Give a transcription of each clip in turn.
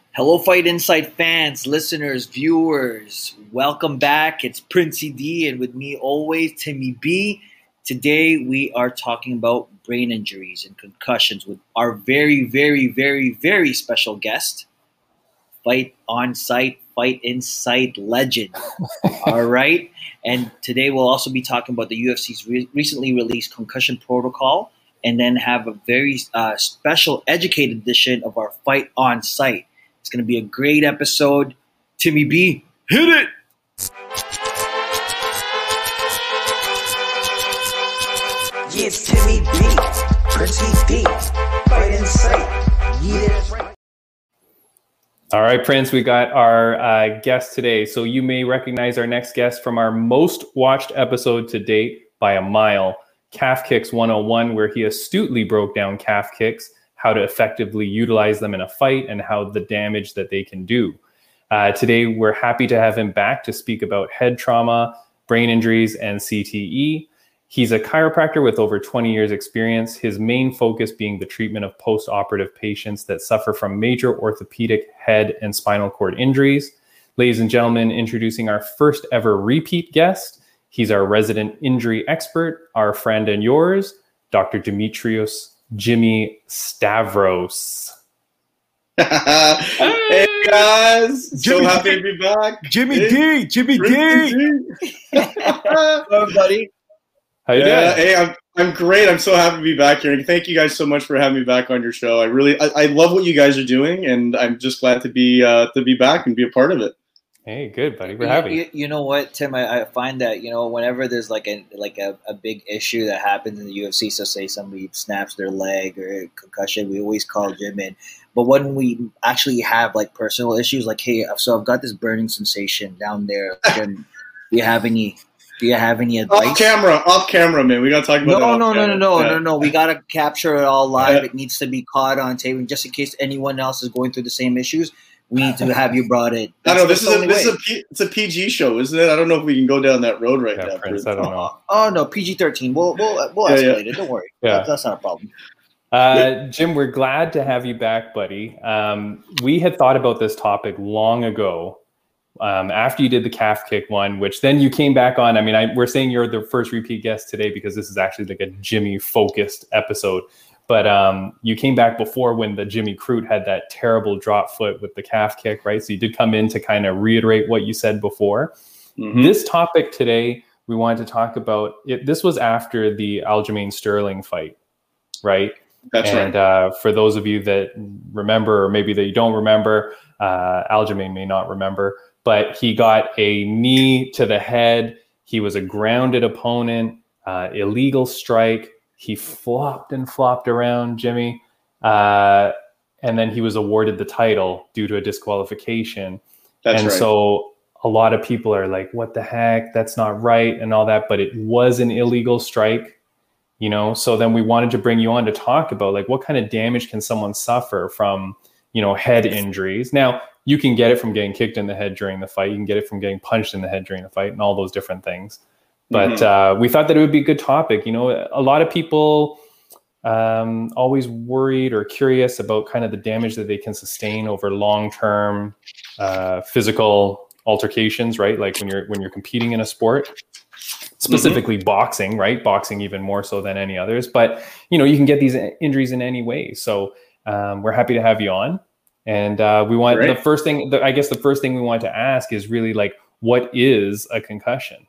Hello, Fight Insight fans, listeners, viewers. Welcome back. It's Princey D, and with me always, Timmy B. Today, we are talking about brain injuries and concussions with our very special guest, Fight On Site, Fight Insight legend. All right. And today, we'll also be talking about the UFC's recently released concussion protocol, and then have a very special educated edition of our Fight On Site. It's going to be a great episode. Timmy B, hit it! Yeah, it's Timmy B, Princey D, Fight Insight. Yeah. All right, Prince, we got our guest today. So you may recognize our next guest from our most watched episode to date by a mile, Calf Kicks 101, where he astutely broke down calf kicks, how to effectively utilize them in a fight, and how the damage that they can do. Today, we're happy to have him back to speak about head trauma, brain injuries, and CTE. He's a chiropractor with over 20 years experience, his main focus being the treatment of post-operative patients that suffer from major orthopedic head and spinal cord injuries. Ladies and gentlemen, introducing our first ever repeat guest. He's our resident injury expert, our friend and yours, Dr. Dimitrios Jimmy Stavros. Hey guys, so happy to be back. Jimmy D. Hello, buddy. How you doing? Hey, I'm great. I'm so happy to be back here, and thank you guys so much for having me back on your show. I love what you guys are doing, and I'm just glad to be back and be a part of it. Hey, good, buddy. We're happy. You know what, Tim? I find that whenever there's like a big issue that happens in the UFC, so say somebody snaps their leg or a concussion, we always call Jim in. But when we actually have like personal issues, like, hey, so I've got this burning sensation down there. Jim, do you have any advice? Off camera, man. We gotta talk about that. No. We gotta capture it all live. It needs to be caught on tape, and just in case anyone else is going through the same issues, we need to have you brought in. I don't know. It's a PG show, isn't it? I don't know if we can go down that road right now. Prince, I don't know. Oh no, PG-13. We'll escalate it. Don't worry. Yeah. That's not a problem. Jim, we're glad to have you back, buddy. We had thought about this topic long ago. After you did the calf kick one, which then you came back on. I mean, we're saying you're the first repeat guest today because this is actually like a Jimmy focused episode. But you came back before when the Jimmy Crute had that terrible drop foot with the calf kick, right? So you did come in to kind of reiterate what you said before. Mm-hmm. This topic today, we wanted to talk about it. This was after the Aljamain Sterling fight, right? That's right. And for those of you that remember, or maybe that you don't remember, Aljamain may not remember, but he got a knee to the head. He was a grounded opponent, illegal strike. He flopped and flopped around, Jimmy. And then he was awarded the title due to a disqualification. That's right. So a lot of people are like, what the heck? That's not right and all that. But it was an illegal strike, So then we wanted to bring you on to talk about like what kind of damage can someone suffer from, head injuries. Now, you can get it from getting kicked in the head during the fight. You can get it from getting punched in the head during the fight and all those different things. But we thought that it would be a good topic. A lot of people always worried or curious about kind of the damage that they can sustain over long-term physical altercations, right? Like when you're competing in a sport, specifically boxing, right? Boxing even more so than any others. But, you can get these injuries in any way. So we're happy to have you on. And we want the first thing we want to ask is really like, what is a concussion?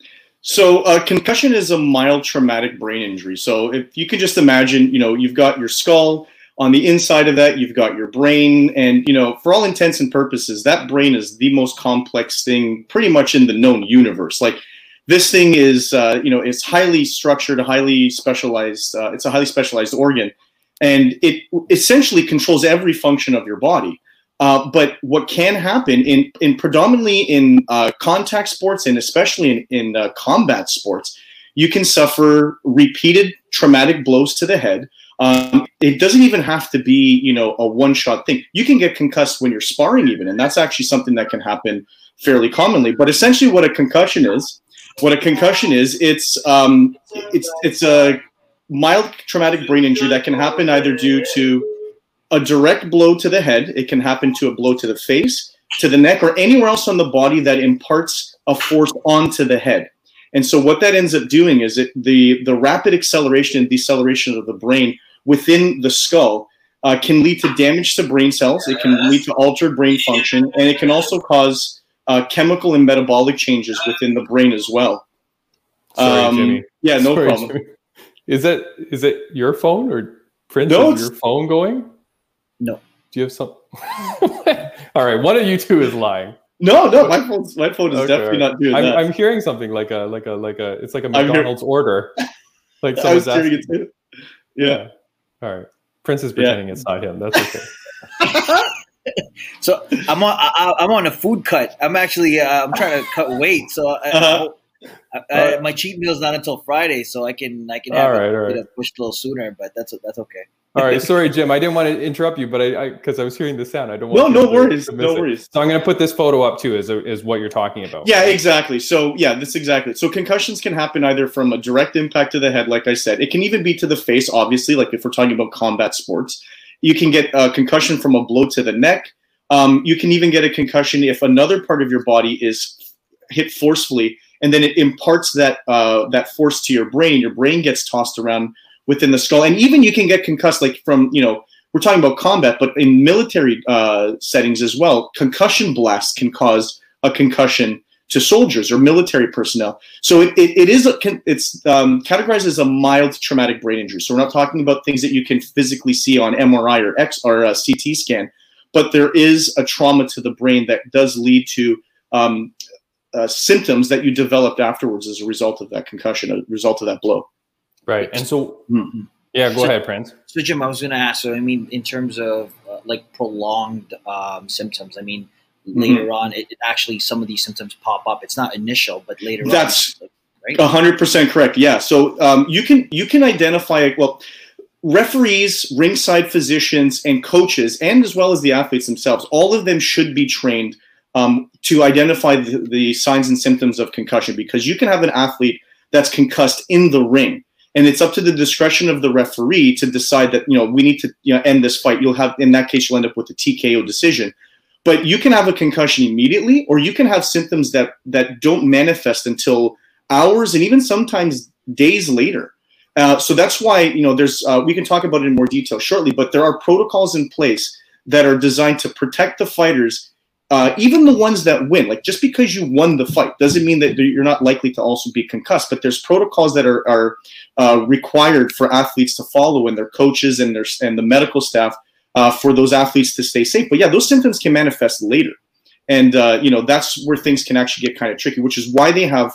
So concussion is a mild traumatic brain injury. So if you can just imagine, you've got your skull. On the inside of that, you've got your brain. And, for all intents and purposes, that brain is the most complex thing pretty much in the known universe. Like this thing is, it's highly structured, highly specialized. It's a highly specialized organ. And it essentially controls every function of your body. But what can happen in predominantly in contact sports and especially in combat sports, you can suffer repeated traumatic blows to the head. It doesn't even have to be, a one-shot thing. You can get concussed when you're sparring even, and that's actually something that can happen fairly commonly. But essentially what a concussion is, it's a mild traumatic brain injury that can happen either due to a direct blow to the head. It can happen to a blow to the face, to the neck, or anywhere else on the body that imparts a force onto the head. And so what that ends up doing is the rapid acceleration and deceleration of the brain within the skull can lead to damage to brain cells. It can lead to altered brain function, and it can also cause chemical and metabolic changes within the brain as well. Sorry, Jimmy. Yeah, no Sorry, problem. Jimmy. Is it your phone or Prince? No, is your phone going? No. Do you have some? All right, one of you two is lying. No, my phone is definitely not doing that. I'm hearing something like a it's like a McDonald's order. Like I was someone's hearing asking. it too. Yeah. All right. Prince is pretending it's not him. That's okay. So I'm on a food cut. I'm actually I'm trying to cut weight. So my cheat meal is not until Friday, so I can have it pushed a little sooner. But that's okay. All right, sorry, Jim. I didn't want to interrupt you, but because I was hearing the sound, I don't want. No worries. No worries. So I'm going to put this photo up too, is what you're talking about. Yeah, exactly. So that's exactly. So concussions can happen either from a direct impact to the head, like I said. It can even be to the face, obviously. Like if we're talking about combat sports, you can get a concussion from a blow to the neck. You can even get a concussion if another part of your body is hit forcefully, and then it imparts that force to your brain. Your brain gets tossed around within the skull, and even you can get concussed, like from, we're talking about combat, but in military settings as well, concussion blasts can cause a concussion to soldiers or military personnel. So it's categorized as a mild traumatic brain injury. So we're not talking about things that you can physically see on MRI or a CT scan, but there is a trauma to the brain that does lead to symptoms that you developed afterwards as a result of that concussion, a result of that blow. Right. And so, yeah, go ahead, Prince. So, Jim, I was going to ask, so, I mean, in terms of like prolonged symptoms, I mean, later on, it actually, some of these symptoms pop up. It's not initial, but later on. That's right? 100% correct. Yeah. So you can identify, well, referees, ringside physicians, and coaches, and as well as the athletes themselves, all of them should be trained to identify the signs and symptoms of concussion, because you can have an athlete that's concussed in the ring. And it's up to the discretion of the referee to decide that, we need to end this fight. In that case, you'll end up with a TKO decision. But you can have a concussion immediately, or you can have symptoms that don't manifest until hours and even sometimes days later. So that's why, there's we can talk about it in more detail shortly, but there are protocols in place that are designed to protect the fighters, even the ones that win. Like, just because you won the fight doesn't mean that you're not likely to also be concussed. But there's protocols that are required for athletes to follow, and their coaches and the medical staff for those athletes to stay safe. But yeah, those symptoms can manifest later, and that's where things can actually get kind of tricky. Which is why they have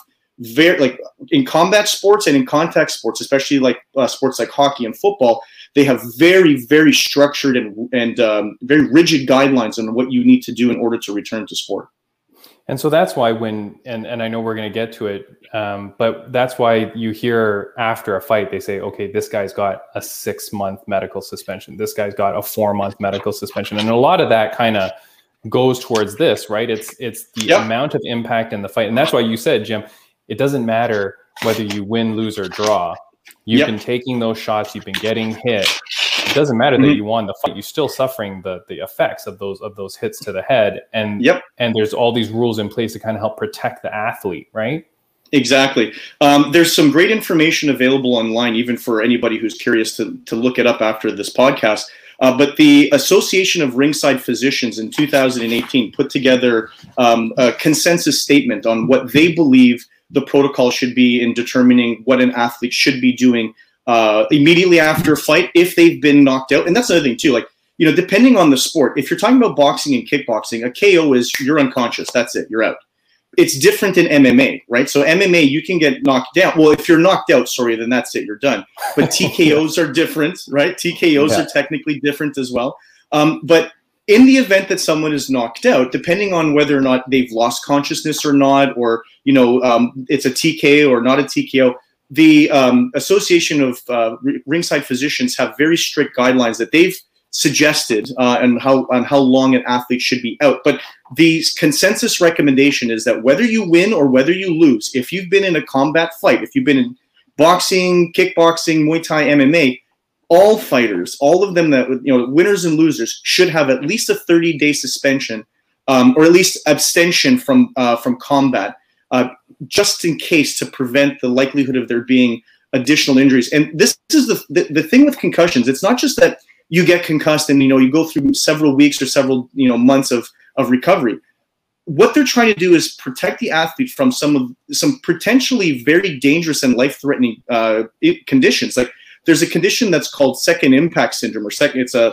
in combat sports and in contact sports, especially like sports like hockey and football, they have very, very structured and very rigid guidelines on what you need to do in order to return to sport. And so that's why and I know we're going to get to it, but that's why you hear after a fight, they say, okay, this guy's got a 6-month medical suspension. This guy's got a 4-month medical suspension. And a lot of that kind of goes towards this, right? It's the amount of impact in the fight. And that's why you said, Jim, it doesn't matter whether you win, lose, or draw. You've been taking those shots. You've been getting hit. It doesn't matter that you won the fight. You're still suffering the effects of those hits to the head. And there's all these rules in place to kind of help protect the athlete, right? Exactly. There's some great information available online, even for anybody who's curious to look it up after this podcast. But the Association of Ringside Physicians in 2018 put together a consensus statement on what they believe the protocol should be in determining what an athlete should be doing immediately after a fight if they've been knocked out. And that's another thing too, like, depending on the sport, if you're talking about boxing and kickboxing, a KO is you're unconscious. That's it. You're out. It's different in MMA, right? So MMA, you can get knocked down. Well, if you're knocked out, then that's it. You're done. But TKOs are different, right? TKOs are technically different as well. But in the event that someone is knocked out, depending on whether or not they've lost consciousness or not, or, it's a TKO or not a TKO, the Association of Ringside Physicians have very strict guidelines that they've suggested on how long an athlete should be out. But the consensus recommendation is that whether you win or whether you lose, if you've been in a combat fight, if you've been in boxing, kickboxing, Muay Thai, MMA, all fighters, all of them that, winners and losers, should have at least a 30-day suspension, or at least abstention from combat, just in case, to prevent the likelihood of there being additional injuries. And this is the thing with concussions. It's not just that you get concussed and you go through several weeks or several months of recovery. What they're trying to do is protect the athlete from some potentially very dangerous and life-threatening conditions. Like, there's a condition that's called second impact syndrome, or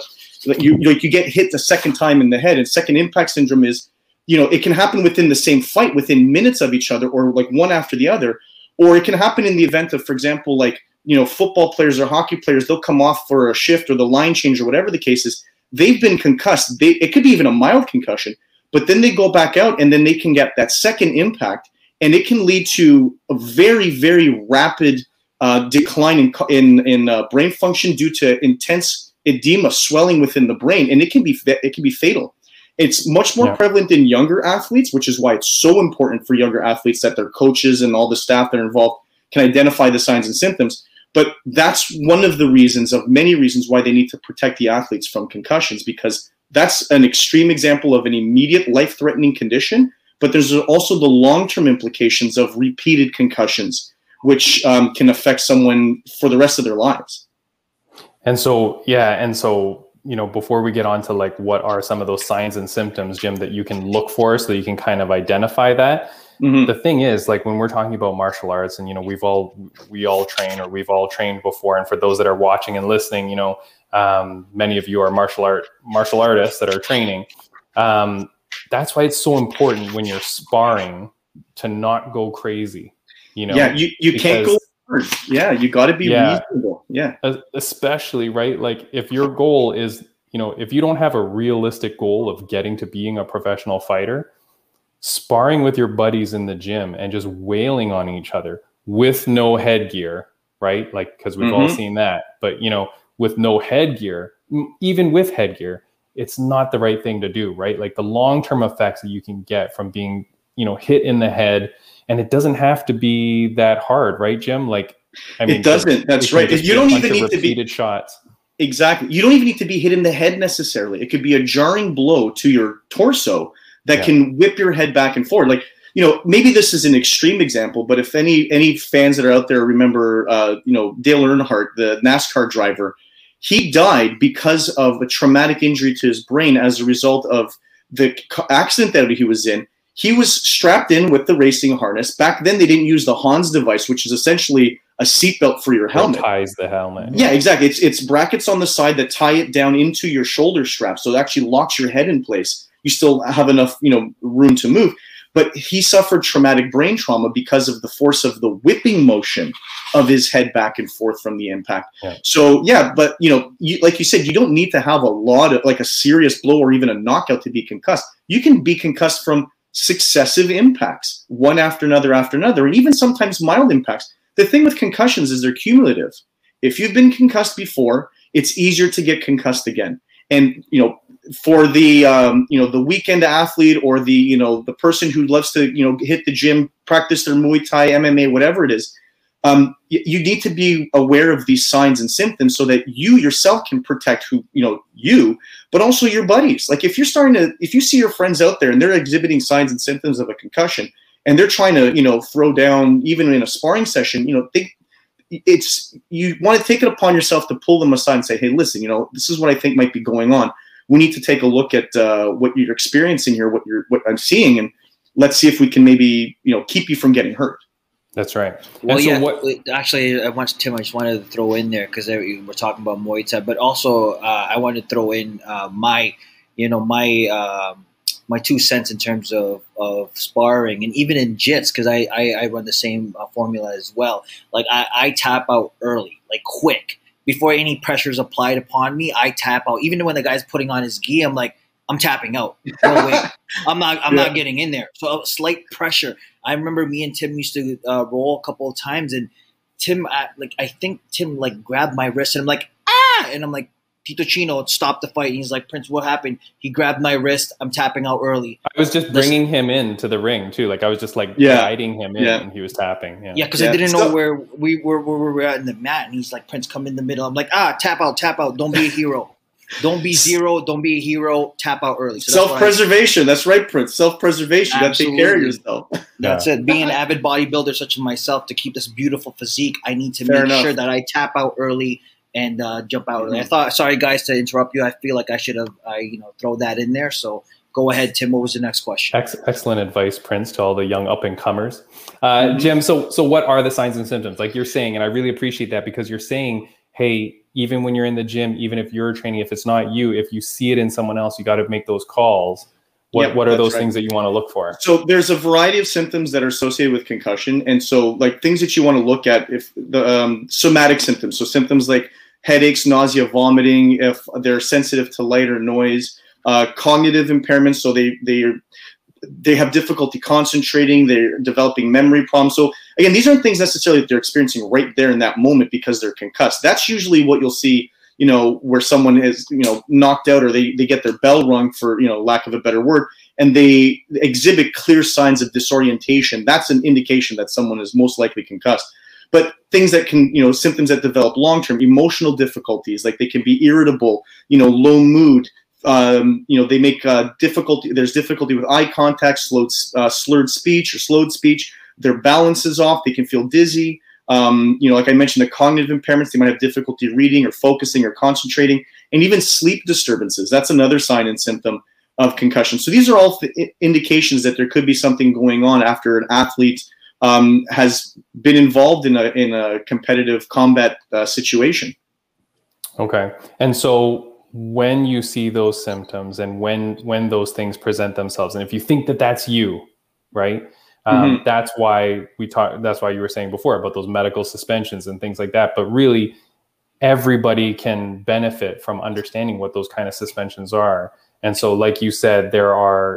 you get hit the second time in the head. And second impact syndrome is, it can happen within the same fight, within minutes of each other, or like one after the other, or it can happen in the event of, for example, like football players or hockey players. They'll come off for a shift or the line change or whatever the case is. They've been concussed. It could be even a mild concussion, but then they go back out and then they can get that second impact, and it can lead to a very, very rapid decline in brain function due to intense edema, swelling within the brain, and it can be fatal. It's much more prevalent in younger athletes, which is why it's so important for younger athletes that their coaches and all the staff that are involved can identify the signs and symptoms. But that's one of the reasons, of many reasons, why they need to protect the athletes from concussions, because that's an extreme example of an immediate life-threatening condition. But there's also the long-term implications of repeated concussions, which can affect someone for the rest of their lives. And so, before we get on to like what are some of those signs and symptoms, Jim, that you can look for so that you can kind of identify that. Mm-hmm. The thing is, like, when we're talking about martial arts, and we all train, or we've all trained before, and for those that are watching and listening, many of you are martial artists that are training. That's why it's so important when you're sparring to not go crazy. You can't go hard. Yeah, you got to be reasonable. Yeah, especially, right? Like, if your goal is, if you don't have a realistic goal of getting to being a professional fighter, sparring with your buddies in the gym and just wailing on each other with no headgear, right? Like, because we've all seen that, but with no headgear, even with headgear, it's not the right thing to do, right? Like, the long-term effects that you can get from being, hit in the head, and it doesn't have to be that hard, right, Jim? Like, I mean, it doesn't. That's right. You don't even need to be shots. Exactly. You don't even need to be hit in the head necessarily. It could be a jarring blow to your torso that can whip your head back and forward. Like, maybe this is an extreme example, but if any fans that are out there remember, Dale Earnhardt, the NASCAR driver, he died because of a traumatic injury to his brain as a result of the accident that he was in. He was strapped in with the racing harness. Back then, they didn't use the Hans device, which is essentially a seatbelt for your helmet. It ties the helmet. Yeah, exactly. It's brackets on the side that tie it down into your shoulder strap, so it actually locks your head in place. You still have enough, room to move. But he suffered traumatic brain trauma because of the force of the whipping motion of his head back and forth from the impact. Yeah. So, but, like you said, you don't need to have a serious blow or even a knockout to be concussed. You can be concussed from successive impacts, one after another, and even sometimes mild impacts. The thing with concussions is they're cumulative. If you've been concussed before, it's easier to get concussed again. And, for the, the weekend athlete, or the person who loves to, hit the gym, practice their Muay Thai, MMA, whatever it is, you need to be aware of these signs and symptoms so that you yourself can protect you, but also your buddies. Like, if you see your friends out there and they're exhibiting signs and symptoms of a concussion, and they're trying to, throw down even in a sparring session, you want to take it upon yourself to pull them aside and say, hey, listen, this is what I think might be going on. We need to take a look at what you're experiencing here, what I'm seeing, and let's see if we can maybe, keep you from getting hurt. That's right. Well, actually, Tim, I just wanted to throw in there, because we're talking about Muay Thai, but also I wanted to throw in my 2 cents in terms of sparring, and even in jits, because I run the same formula as well. Like, I tap out early, like quick, before any pressure is applied upon me. I tap out. Even when the guy's putting on his gi, I'm like, I'm tapping out. No way. I'm not getting in there. So slight pressure. I remember me and Tim used to roll a couple of times, and Tim, I think Tim grabbed my wrist, and I'm like, ah, and I'm like, Tito Chino stopped the fight. And he's like, Prince, what happened? He grabbed my wrist. I'm tapping out early. I was just bringing him into the ring too. Like I was just like guiding him in, and he was tapping. Yeah, because I didn't know where we were at in the mat, and he's like, Prince, come in the middle. I'm like, tap out. Don't be a hero. Don't be zero. Don't be a hero. Tap out early. So self-preservation. That's right, Prince. Self-preservation. You got to take care of yourself. That's it. Being an avid bodybuilder such as myself, to keep this beautiful physique, I need to make sure that I tap out early and jump out early. I thought, sorry guys to interrupt you. I feel like I should have, throw that in there. So go ahead, Tim. What was the next question? Excellent advice, Prince, to all the young up and comers. Jim, so what are the signs and symptoms? Like you're saying, and I really appreciate that, because you're saying, hey, even when you're in the gym, even if you're training, if it's not you, if you see it in someone else, you got to make those calls. What are those things that you want to look for? So there's a variety of symptoms that are associated with concussion. And so like things that you want to look at, if the somatic symptoms, so symptoms like headaches, nausea, vomiting, if they're sensitive to light or noise, cognitive impairments. So they have difficulty concentrating, they're developing memory problems. So again, these aren't things necessarily that they're experiencing right there in that moment because they're concussed. That's usually what you'll see, where someone is, knocked out, or they get their bell rung, for, lack of a better word, and they exhibit clear signs of disorientation. That's an indication that someone is most likely concussed. But things that can, symptoms that develop long-term, emotional difficulties, like they can be irritable, low mood, they make difficulty. There's difficulty with eye contact, slurred speech or slowed speech. Their balance is off. They can feel dizzy. Like I mentioned, the cognitive impairments, they might have difficulty reading or focusing or concentrating, and even sleep disturbances. That's another sign and symptom of concussion. So these are all indications that there could be something going on after an athlete has been involved in a competitive combat situation. Okay. And so when you see those symptoms and when those things present themselves, and if you think that that's you, right? That's why that's why you were saying before about those medical suspensions and things like that. But really, everybody can benefit from understanding what those kind of suspensions are. And so, like you said, the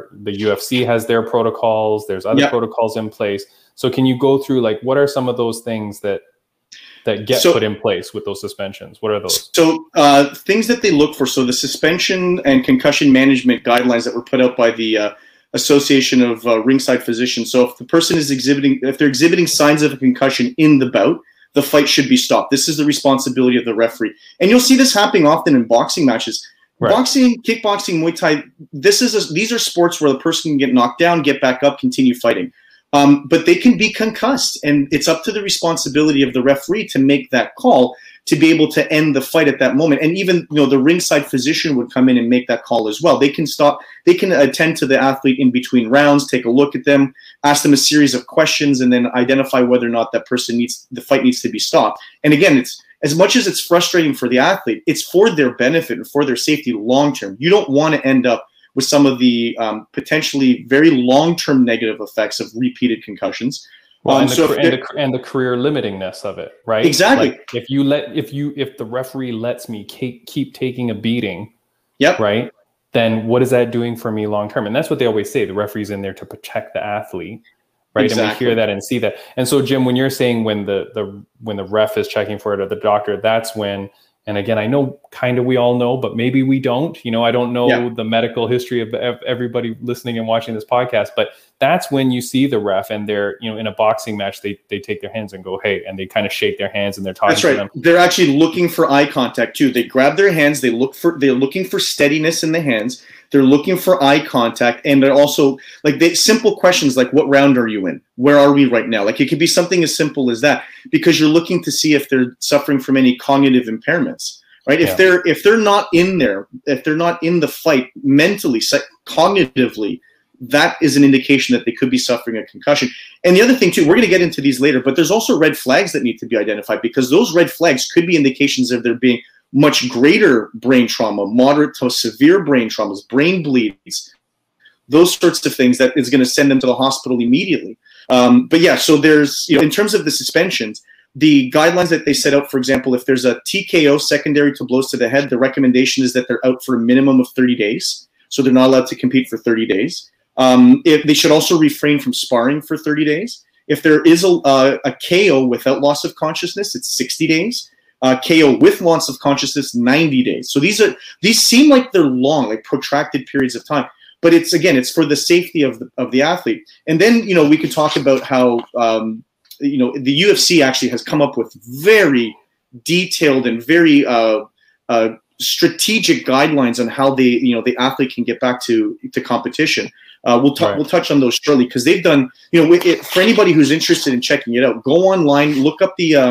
UFC has their protocols. There's other protocols in place. So can you go through, like, what are some of those things that get put in place with those suspensions? What are those? So things that they look for. So the suspension and concussion management guidelines that were put out by the Association of Ringside Physicians. So if the person is exhibiting signs of a concussion in the bout, the fight should be stopped. This is the responsibility of the referee. And you'll see this happening often in boxing matches. Right. Boxing, kickboxing, Muay Thai, these are sports where the person can get knocked down, get back up, continue fighting. But they can be concussed, and it's up to the responsibility of the referee to make that call to be able to end the fight at that moment. And even, the ringside physician would come in and make that call as well. They can attend to the athlete in between rounds, take a look at them, ask them a series of questions, and then identify whether or not that person the fight needs to be stopped. And again, it's as much as it's frustrating for the athlete, it's for their benefit and for their safety long term. You don't want to end up with some of the potentially very long-term negative effects of repeated concussions. Well, and the career limitingness of it, right? Exactly. Like if the referee lets me keep taking a beating, right, then what is that doing for me long term? And that's what they always say. The referee's in there to protect the athlete, right? Exactly. And we hear that and see that. And so, Jim, when you're saying when the ref is checking for it or the doctor, that's when. And again, I know kind of we all know, but maybe we don't. I don't know the medical history of everybody listening and watching this podcast, but that's when you see the ref and they're, in a boxing match, they take their hands and go, hey, and they kind of shake their hands and they're talking to them. They're actually looking for eye contact too. They grab their hands, they're looking for steadiness in the hands. They're looking for eye contact, and they're also simple questions like, what round are you in? Where are we right now? Like, it could be something as simple as that, because you're looking to see if they're suffering from any cognitive impairments, right? Yeah. If they're not in there, if they're not in the fight mentally, cognitively, that is an indication that they could be suffering a concussion. And the other thing too, we're going to get into these later, but there's also red flags that need to be identified, because those red flags could be indications of there being much greater brain trauma, moderate to severe brain traumas, brain bleeds, those sorts of things that is going to send them to the hospital immediately. So there's, in terms of the suspensions, the guidelines that they set out, for example, if there's a TKO, secondary to blows to the head, the recommendation is that they're out for a minimum of 30 days. So they're not allowed to compete for 30 days. If they should also refrain from sparring for 30 days. If there is a KO without loss of consciousness, it's 60 days. KO with loss of consciousness, 90 days. So these seem like they're long, like protracted periods of time. But it's for the safety of the athlete. And then, we could talk about how, the UFC actually has come up with very detailed and very strategic guidelines on how the athlete can get back to competition. We'll touch on those shortly, because they've done, for anybody who's interested in checking it out, go online, look up the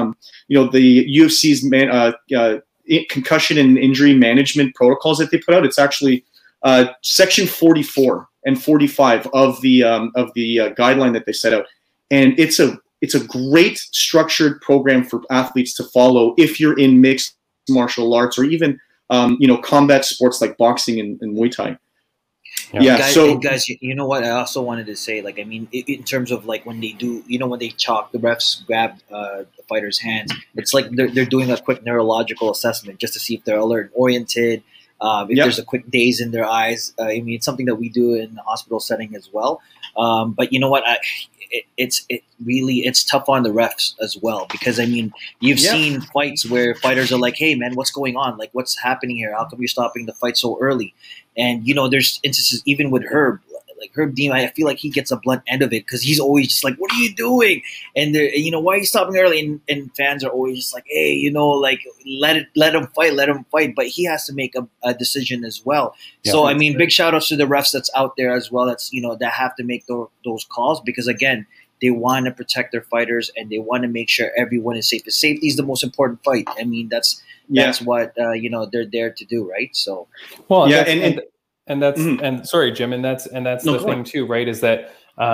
UFC's concussion and injury management protocols that they put out. It's actually section 44 and 45 of the guideline that they set out, and it's a great structured program for athletes to follow if you're in mixed martial arts or even combat sports like boxing and Muay Thai. Yeah. Guys, you know what? I also wanted to say, in terms of when they do, when they chalk, the refs grab the fighter's hands. It's like they're doing a quick neurological assessment just to see if they're alert and oriented. If there's a quick daze in their eyes. It's something that we do in the hospital setting as well. But you know what? It's tough on the refs as well, because you've seen fights where fighters are like, "Hey man, what's going on? Like, what's happening here? How come you're stopping the fight so early?" And there's instances even with Herb, like Herb Dean. I feel like he gets a blunt end of it, because he's always just like, "What are you doing?" And why are you stopping early? And fans are always just like, "Hey, let him fight." But he has to make a decision as well. Yeah, so big shout outs to the refs that's out there as well. That's that have to make those calls, because again, they want to protect their fighters and they want to make sure everyone is safe. Safety is the most important fight. That's what they're there to do, right? So, well, yeah, and that's and sorry, Jim, and that's the thing too, right? Is that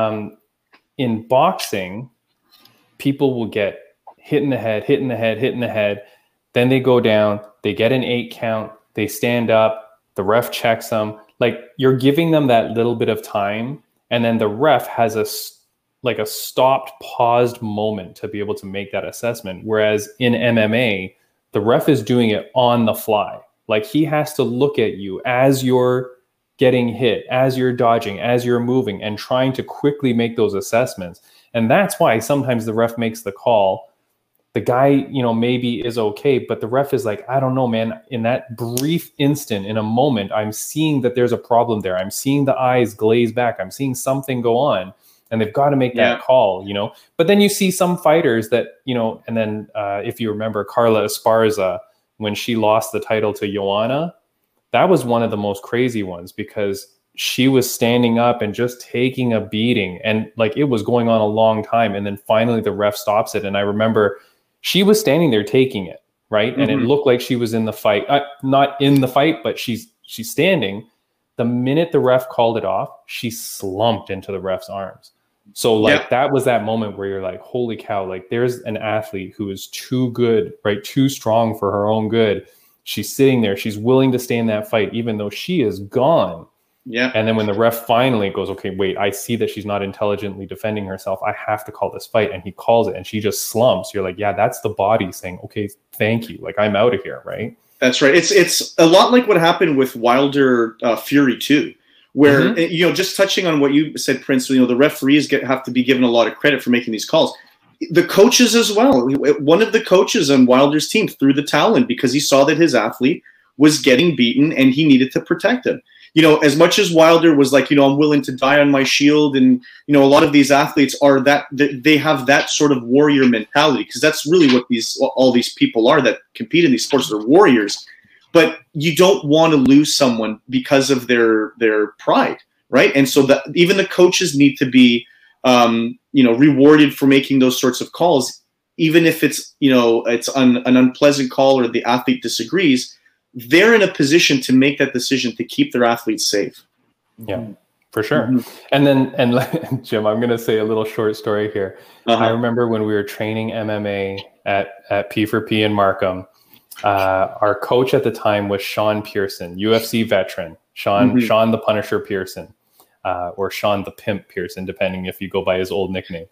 in boxing, people will get hit in the head, then they go down, they get an 8 count, they stand up, the ref checks them. Like, you're giving them that little bit of time, and then the ref has a stopped, paused moment to be able to make that assessment. Whereas in MMA, the ref is doing it on the fly. Like, he has to look at you as you're getting hit, as you're dodging, as you're moving, and trying to quickly make those assessments. And that's why sometimes the ref makes the call. The guy, maybe is okay, but the ref is like, I don't know, man. In that brief instant, in a moment, I'm seeing that there's a problem there. I'm seeing the eyes glaze back. I'm seeing something go on. And they've got to make that call, But then you see some fighters that, and then if you remember Carla Esparza, when she lost the title to Joanna, that was one of the most crazy ones, because she was standing up and just taking a beating, and it was going on a long time. And then finally the ref stops it. And I remember she was standing there taking it, right? Mm-hmm. And it looked like she was in the fight, not in the fight, but she's standing. The minute the ref called it off, she slumped into the ref's arms. So that was that moment where you're like, holy cow, there's an athlete who is too good, right? Too strong for her own good. She's sitting there. She's willing to stay in that fight, even though she is gone. Yeah. And then when the ref finally goes, okay, wait, I see that she's not intelligently defending herself. I have to call this fight. And he calls it, and she just slumps. You're like, yeah, that's the body saying, okay, thank you. I'm out of here, right? That's right. It's a lot like what happened with Wilder Fury too, where, just touching on what you said, Prince, the referees have to be given a lot of credit for making these calls. The coaches as well. One of the coaches on Wilder's team threw the towel in because he saw that his athlete was getting beaten and he needed to protect him. As much as Wilder was like, I'm willing to die on my shield, and, a lot of these athletes are they have that sort of warrior mentality, because that's really what all these people are that compete in these sports. They're warriors. But you don't want to lose someone because of their pride, right? And so even the coaches need to be, rewarded for making those sorts of calls, even if it's an unpleasant call or the athlete disagrees. They're in a position to make that decision to keep their athletes safe. Yeah, for sure. Mm-hmm. And Jim, I'm going to say a little short story here. I remember when we were training MMA at P4P in Markham. Our coach at the time was Sean Pearson, UFC veteran, Sean the Punisher Pearson, or Sean the Pimp Pearson, depending if you go by his old nickname.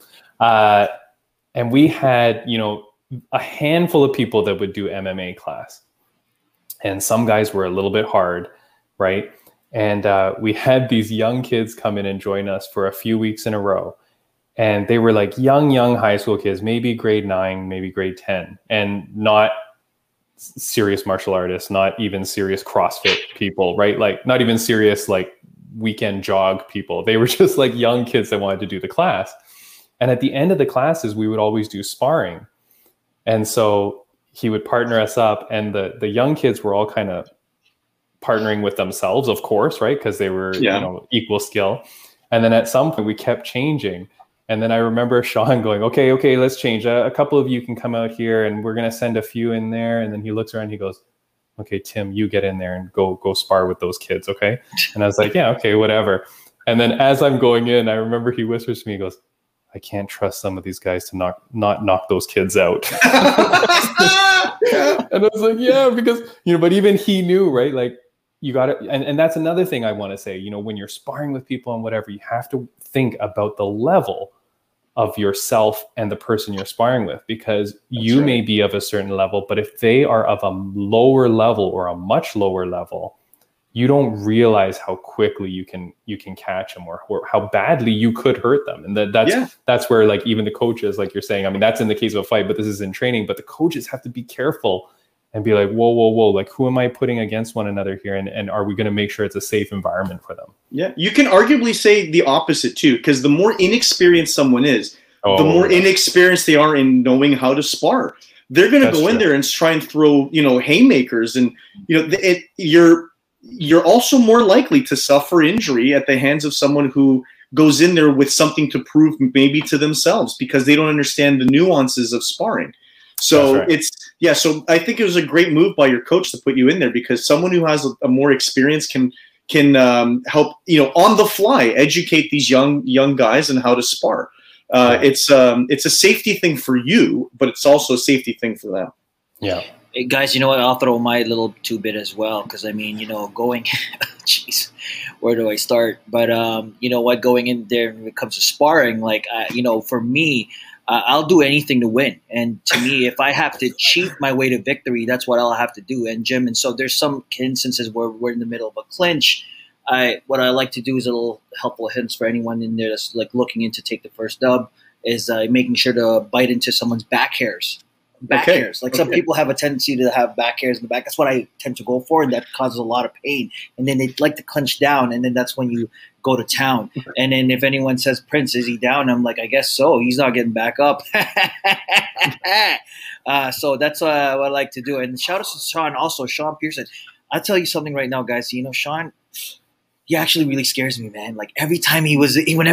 And we had, a handful of people that would do MMA class. And some guys were a little bit hard, right? And we had these young kids come in and join us for a few weeks in a row. And they were young high school kids, maybe grade 9, maybe grade 10, and not serious martial artists, not even serious CrossFit people, right? Like not even serious like weekend jog people. They were just like young kids that wanted to do the class. And at the end of the classes, we would always do sparring. And so he would partner us up, and the young kids were all kind of partnering with themselves, of course, right? Because they were, equal skill. And then at some point we kept changing. And then I remember Sean going, okay, let's change. A couple of you can come out here and we're going to send a few in there. And then he looks around and he goes, okay, Tim, you get in there and go spar with those kids. Okay. And I was like, yeah, okay, whatever. And then as I'm going in, I remember he whispers to me, he goes, I can't trust some of these guys to not knock those kids out. And I was like, yeah, because, but even he knew, right? Like you got to, and that's another thing I want to say, when you're sparring with people and whatever, you have to think about the level of yourself and the person you're sparring with, because you may be of a certain level, but if they are of a lower level or a much lower level, you don't realize how quickly you can catch them or how badly you could hurt them. And that's where, like, even the coaches, like you're saying, I mean, that's in the case of a fight, but this is in training, but the coaches have to be careful and be like, whoa, like, who am I putting against one another here? And are we going to make sure it's a safe environment for them? Yeah. You can arguably say the opposite too, because the more inexperienced someone is, the more inexperienced they are in knowing how to spar. They're going to go in there and try and throw, haymakers, and, you're also more likely to suffer injury at the hands of someone who goes in there with something to prove maybe to themselves, because they don't understand the nuances of sparring. So so I think it was a great move by your coach to put you in there, because someone who has a more experience can help, on the fly educate these young guys on how to spar. It's a safety thing for you, but it's also a safety thing for them. Yeah. Hey guys, you know what? I'll throw my little two-bit as well, because I mean, going, jeez, where do I start? But you know what? Going in there when it comes to sparring, like for me, I'll do anything to win. And to me, if I have to cheat my way to victory, that's what I'll have to do. And Jim, and so there's some instances where we're in the middle of a clinch. What I like to do is a little helpful hints for anyone in there that's like looking in to take the first dub is making sure to bite into someone's back hairs. Some people have a tendency to have back hairs in the back. That's what I tend to go for, and that causes a lot of pain. And then they like to clench down, and then that's when you go to town. And then if anyone says, Prince, is he down? I'm like, I guess so. He's not getting back up. So that's what I like to do. And shout out to Sean also, Sean Pearson. I'll tell you something right now, guys. Sean, he actually really scares me, man. Like every time he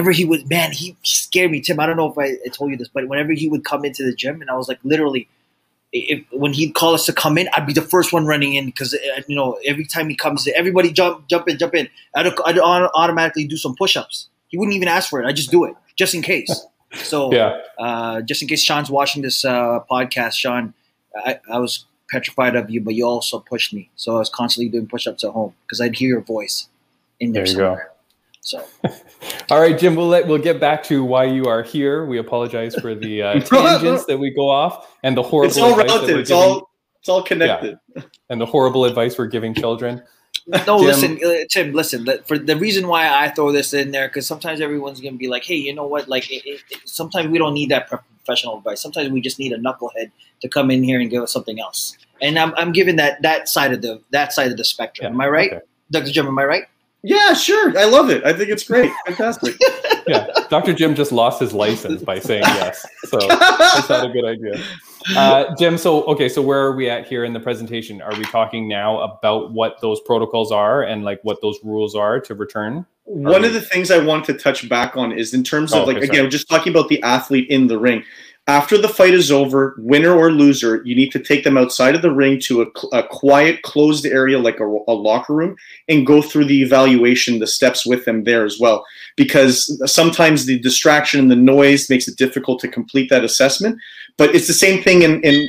scared me. Tim, I don't know if I told you this, but whenever he would come into the gym, and I was like, literally, when he'd call us to come in, I'd be the first one running in, because every time he comes in, everybody jump in. I'd automatically do some push-ups. He wouldn't even ask for it. I just do it just in case. So just in case Sean's watching this podcast, Sean, I was petrified of you, but you also pushed me. So I was constantly doing push-ups at home because I'd hear your voice in there somewhere. Go. So, all right, Jim, we'll get back to why you are here. We apologize for the tangents that we go off and the horrible. It's all relative. It's all connected. Yeah. And the horrible advice we're giving children. No, Tim, listen. For the reason why I throw this in there, because sometimes everyone's gonna be like, "Hey, you know what? Like, sometimes we don't need that professional advice. Sometimes we just need a knucklehead to come in here and give us something else." And I'm giving that side of the spectrum. Yeah. Am I right, okay. Dr. Jim? Am I right? Yeah, sure. I love it. I think it's great. Fantastic. Yeah. Dr. Jim just lost his license by saying yes. So that's not a good idea. Jim, so where are we at here in the presentation? Are we talking now about what those protocols are and like what those rules are to return? One of the things I want to touch back on is in terms of again, just talking about the athlete in the ring. After the fight is over, winner or loser, you need to take them outside of the ring to a quiet, closed area like a locker room and go through the evaluation, the steps with them there as well. Because sometimes the distraction and the noise makes it difficult to complete that assessment. But it's the same thing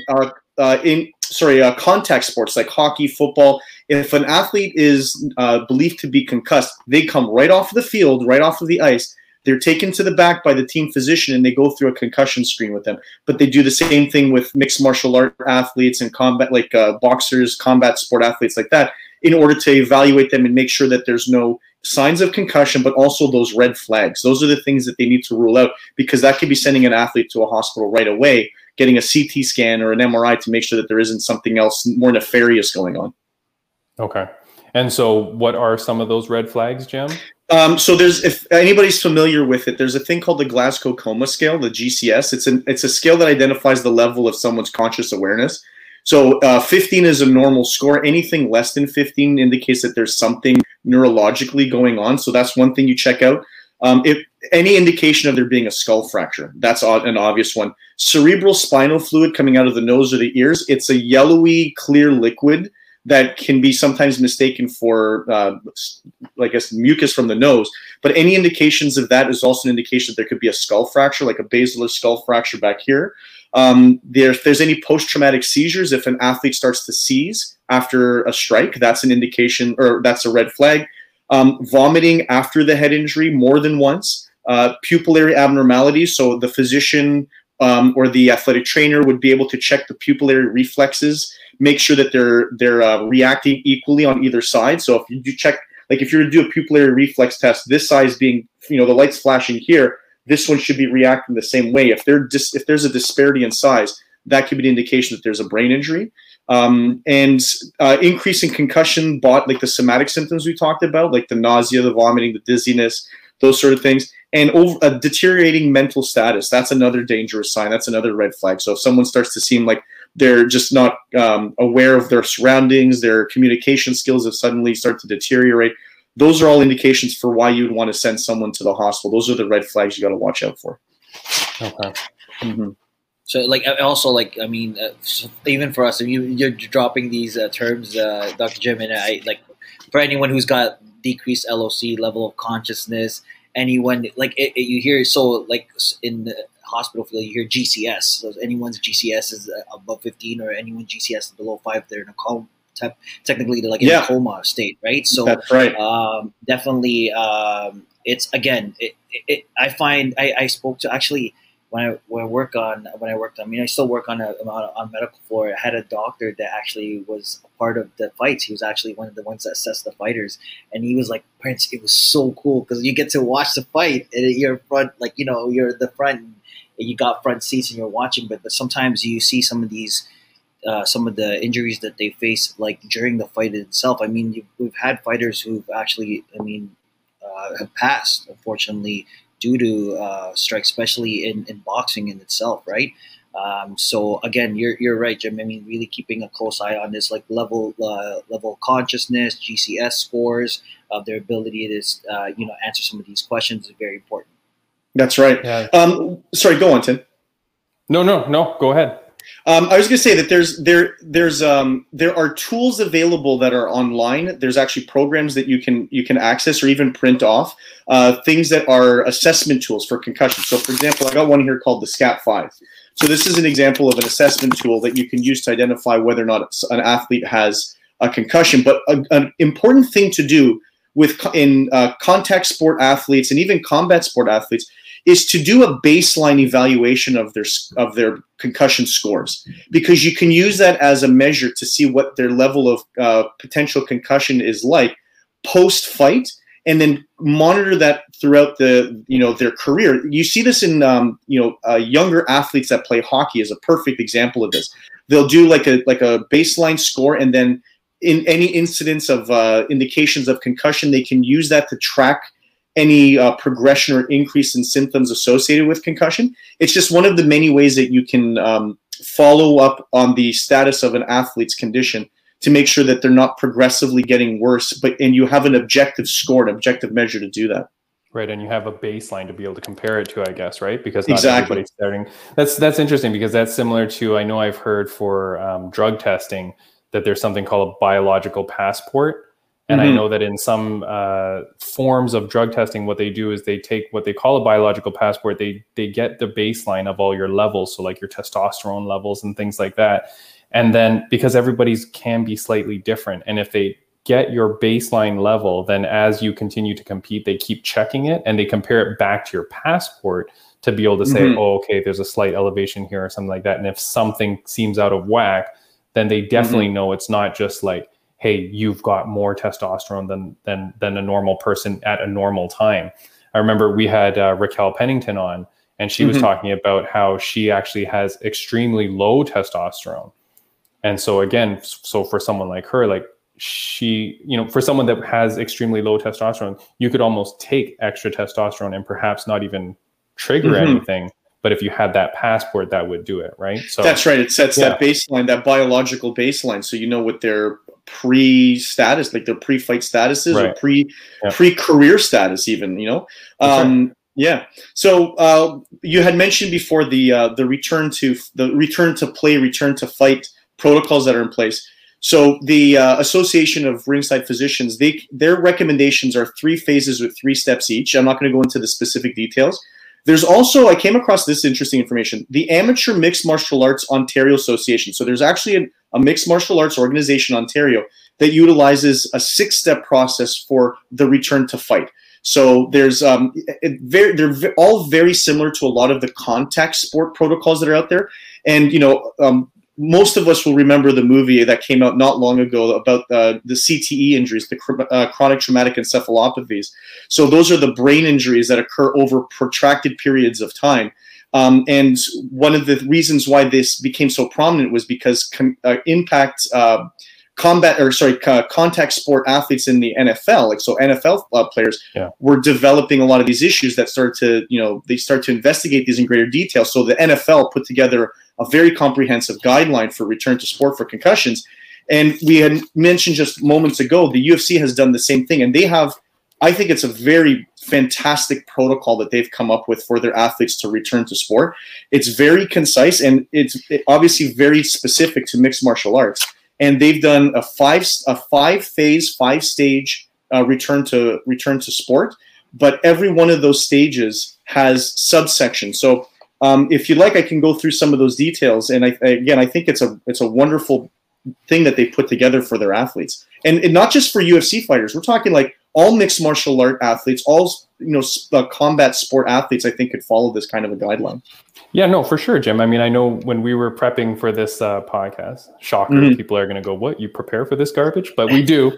in contact sports like hockey, football. If an athlete is believed to be concussed, they come right off the field, right off of the ice. They're taken to the back by the team physician and they go through a concussion screen with them. But they do the same thing with mixed martial art athletes and combat, like boxers, combat sport athletes like that, in order to evaluate them and make sure that there's no signs of concussion, but also those red flags. Those are the things that they need to rule out, because that could be sending an athlete to a hospital right away getting a CT scan or an MRI to make sure that there isn't something else more nefarious going on. Okay. And so what are some of those red flags, Jim? So if anybody's familiar with it, there's a thing called the Glasgow Coma Scale, the GCS. It's a scale that identifies the level of someone's conscious awareness. So 15 is a normal score. Anything less than 15 indicates that there's something neurologically going on. So that's one thing you check out. If any indication of there being a skull fracture, that's an obvious one. Cerebral spinal fluid coming out of the nose or the ears. It's a yellowy, clear liquid that can be sometimes mistaken for, mucus from the nose. But any indications of that is also an indication that there could be a skull fracture, like a basilar skull fracture back here. If there's any post-traumatic seizures, if an athlete starts to seize after a strike, that's an indication, or that's a red flag. Vomiting after the head injury more than once. Pupillary abnormalities, so the physician or the athletic trainer would be able to check the pupillary reflexes, make sure that they're reacting equally on either side. So if you do check, like if you're to do a pupillary reflex test, this side's being, the light's flashing here, this one should be reacting the same way. If there's a disparity in size, that could be an indication that there's a brain injury. And increase in concussion, like the somatic symptoms we talked about, like the nausea, the vomiting, the dizziness, those sort of things. And a deteriorating mental status, that's another dangerous sign. That's another red flag. So if someone starts to seem like they're just not aware of their surroundings, their communication skills have suddenly start to deteriorate, those are all indications for why you'd want to send someone to the hospital. Those are the red flags you got to watch out for. Okay. Mm-hmm. So, even for us, you're dropping these terms, Dr. Jim, and for anyone who's got decreased LOC, level of consciousness, anyone you hear, so in the hospital field, you hear GCS. So anyone's GCS is above 15, or anyone GCS is below 5, they're in a coma. Technically, they're in a coma state, right? So that's right. Definitely, it's again. I find I spoke to actually. When I worked on, I still work on medical floor. I had a doctor that actually was a part of the fights. He was actually one of the ones that assessed the fighters, and he was like, "Prince, it was so cool because you get to watch the fight, and you're front, you're the front, and you got front seats, and you're watching. But sometimes you see some of these, some of the injuries that they face, like during the fight itself. I mean, we've had fighters who've actually, have passed, unfortunately, due to strikes, especially in boxing in itself, right? So again, you're right, Jim. I mean, really keeping a close eye on this, level of consciousness, GCS scores, their ability to answer some of these questions is very important. That's right. Yeah. Sorry, go on, Tim. No, go ahead. I was going to say that there are tools available that are online. There's actually programs that you can access or even print off, things that are assessment tools for concussion. So, for example, I got one here called the SCAT-5. So this is an example of an assessment tool that you can use to identify whether or not an athlete has a concussion. But an important thing to do in contact sport athletes and even combat sport athletes is to do a baseline evaluation of their concussion scores, because you can use that as a measure to see what their level of potential concussion is like post-fight, and then monitor that throughout their career. You see this in younger athletes that play hockey is a perfect example of this. They'll do like a baseline score, and then in any incidents of indications of concussion, they can use that to track any progression or increase in symptoms associated with concussion. It's just one of the many ways that you can follow up on the status of an athlete's condition to make sure that they're not progressively getting worse, and you have an objective score, an objective measure to do that. Right, and you have a baseline to be able to compare it to, I guess, right? Because not exactly. Everybody's starting. That's interesting, because that's similar to, I know I've heard for drug testing that there's something called a biological passport. And I know that in some forms of drug testing, what they do is they take what they call a biological passport. They get the baseline of all your levels, so like your testosterone levels and things like that. And then because everybody's can be slightly different, and if they get your baseline level, then as you continue to compete, they keep checking it and they compare it back to your passport to be able to say, oh, okay, there's a slight elevation here or something like that. And if something seems out of whack, then they definitely know it's not just like, hey, you've got more testosterone than a normal person at a normal time. I remember we had Raquel Pennington on, And she was talking about how she actually has extremely low testosterone. And so again, so for someone like her, like she, for someone that has extremely low testosterone, you could almost take extra testosterone and perhaps not even trigger anything. But if you had that passport, that would do it, right? So that's right. It sets that baseline, that biological baseline. So you know what their pre-status, like their pre-fight status is, or pre-career status even, Yeah. So you had mentioned before the return to play, return to fight protocols that are in place. So the Association of Ringside Physicians, their recommendations are 3 phases with 3 steps each. I'm not going to go into the specific details. There's also, I came across this interesting information, the Amateur Mixed Martial Arts Ontario Association. So there's actually a mixed martial arts organization in Ontario that utilizes a 6-step process for the return to fight. So there's they're all very similar to a lot of the contact sport protocols that are out there. And, most of us will remember the movie that came out not long ago about the CTE injuries, the chronic traumatic encephalopathies. So those are the brain injuries that occur over protracted periods of time. And one of the reasons why this became so prominent was because contact sport athletes in the NFL, like so NFL players were developing a lot of these issues that started to, they start to investigate these in greater detail. So the NFL put together a very comprehensive guideline for return to sport for concussions. And we had mentioned just moments ago, the UFC has done the same thing. And they have, I think it's a very fantastic protocol that they've come up with for their athletes to return to sport. It's very concise and it's obviously very specific to mixed martial arts. And they've done a 5-phase, 5-stage return to sport. But every one of those stages has subsections. So if you'd like, I can go through some of those details. And I think it's a wonderful thing that they put together for their athletes, and not just for UFC fighters. We're talking like all mixed martial art athletes, all combat sport athletes. I think could follow this kind of a guideline. Yeah, no, for sure, Jim. I mean, I know when we were prepping for this podcast, shocker, people are going to go, "What? You prepare for this garbage?" But we do.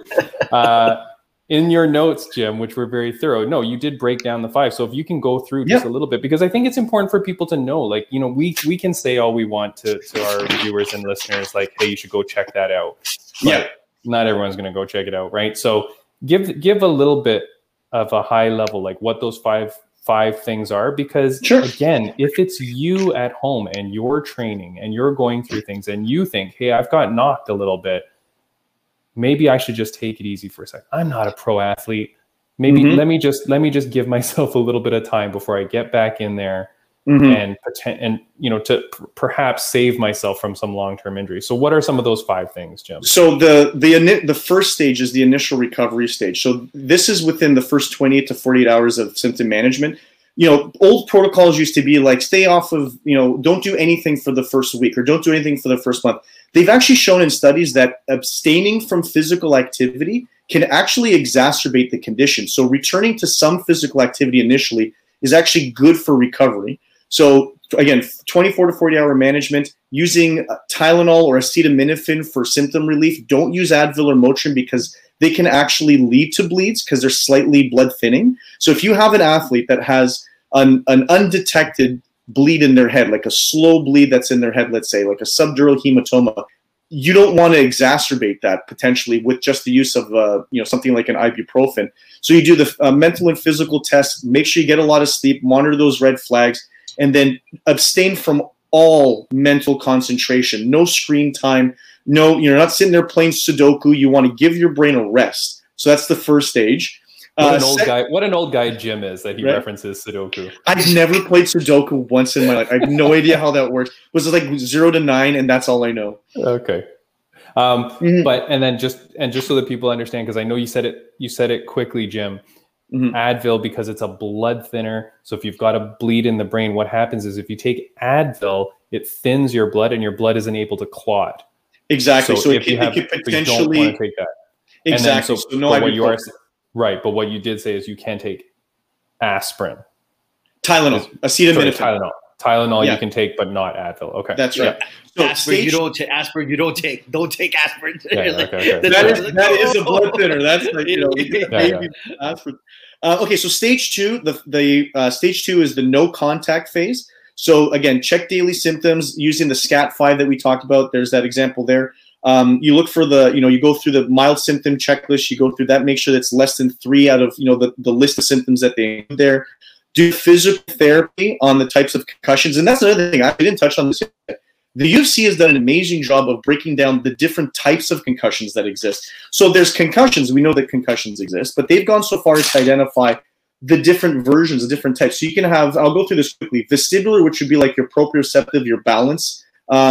In your notes, Jim, which were very thorough, no, you did break down the 5. So if you can go through just a little bit, because I think it's important for people to know, like, we can say all we want to our viewers and listeners, like, hey, you should go check that out. But not everyone's going to go check it out, right? So give a little bit of a high level, like what those five things are, because again, if it's you at home and you're training and you're going through things and you think, hey, I've got knocked a little bit, maybe I should just take it easy for a second. I'm not a pro athlete. Maybe let me just give myself a little bit of time before I get back in there and pretend, and to perhaps save myself from some long-term injury. So what are some of those 5 things, Jim? So the first stage is the initial recovery stage. So this is within the first 28 to 48 hours of symptom management. Old protocols used to be like, stay off of, don't do anything for the first week or don't do anything for the first month. They've actually shown in studies that abstaining from physical activity can actually exacerbate the condition. So returning to some physical activity initially is actually good for recovery. So again, 24 to 40 hour management, using Tylenol or acetaminophen for symptom relief. Don't use Advil or Motrin because they can actually lead to bleeds because they're slightly blood thinning. So if you have an athlete that has an undetected bleed in their head, like a slow bleed that's in their head, let's say, like a subdural hematoma, you don't want to exacerbate that potentially with just the use of something like an ibuprofen. So you do the mental and physical tests, make sure you get a lot of sleep, monitor those red flags, and then abstain from all mental concentration. No screen time. No, you're not sitting there playing Sudoku. You want to give your brain a rest. So that's the first stage. What an old guy Jim is that he references Sudoku. I've never played Sudoku once in my life. I have no idea how that works. Was it like 0 to 9, and that's all I know? Okay. But just so that people understand, because I know you said it quickly, Jim. Advil, because it's a blood thinner. So if you've got a bleed in the brain, what happens is if you take Advil, it thins your blood, and your blood isn't able to clot. Exactly. So if you could potentially, you don't want to take that. Exactly. But what you did say is you can take aspirin. Tylenol, acetaminophen. Tylenol Yeah. you can take, but not Advil. Okay. That's right. So Aspirin, aspirin, you don't take. Don't take aspirin. Yeah, okay. that is a blood thinner. That's like, you know, Yeah. aspirin. Okay, so stage 2, the stage 2 is the no contact phase. So again, check daily symptoms using the SCAT-5 that we talked about. There's that example there. You look for you go through the mild symptom checklist. You go through that, make sure that's less than 3 out of, the list of symptoms that they include there. Do physical therapy on the types of concussions. And that's another thing. I didn't touch on this yet. The UFC has done an amazing job of breaking down the different types of concussions that exist. So there's concussions. We know that concussions exist, but they've gone so far as to identify the different versions, the different types. So you can have, I'll go through this quickly, vestibular, which would be like your proprioceptive, your balance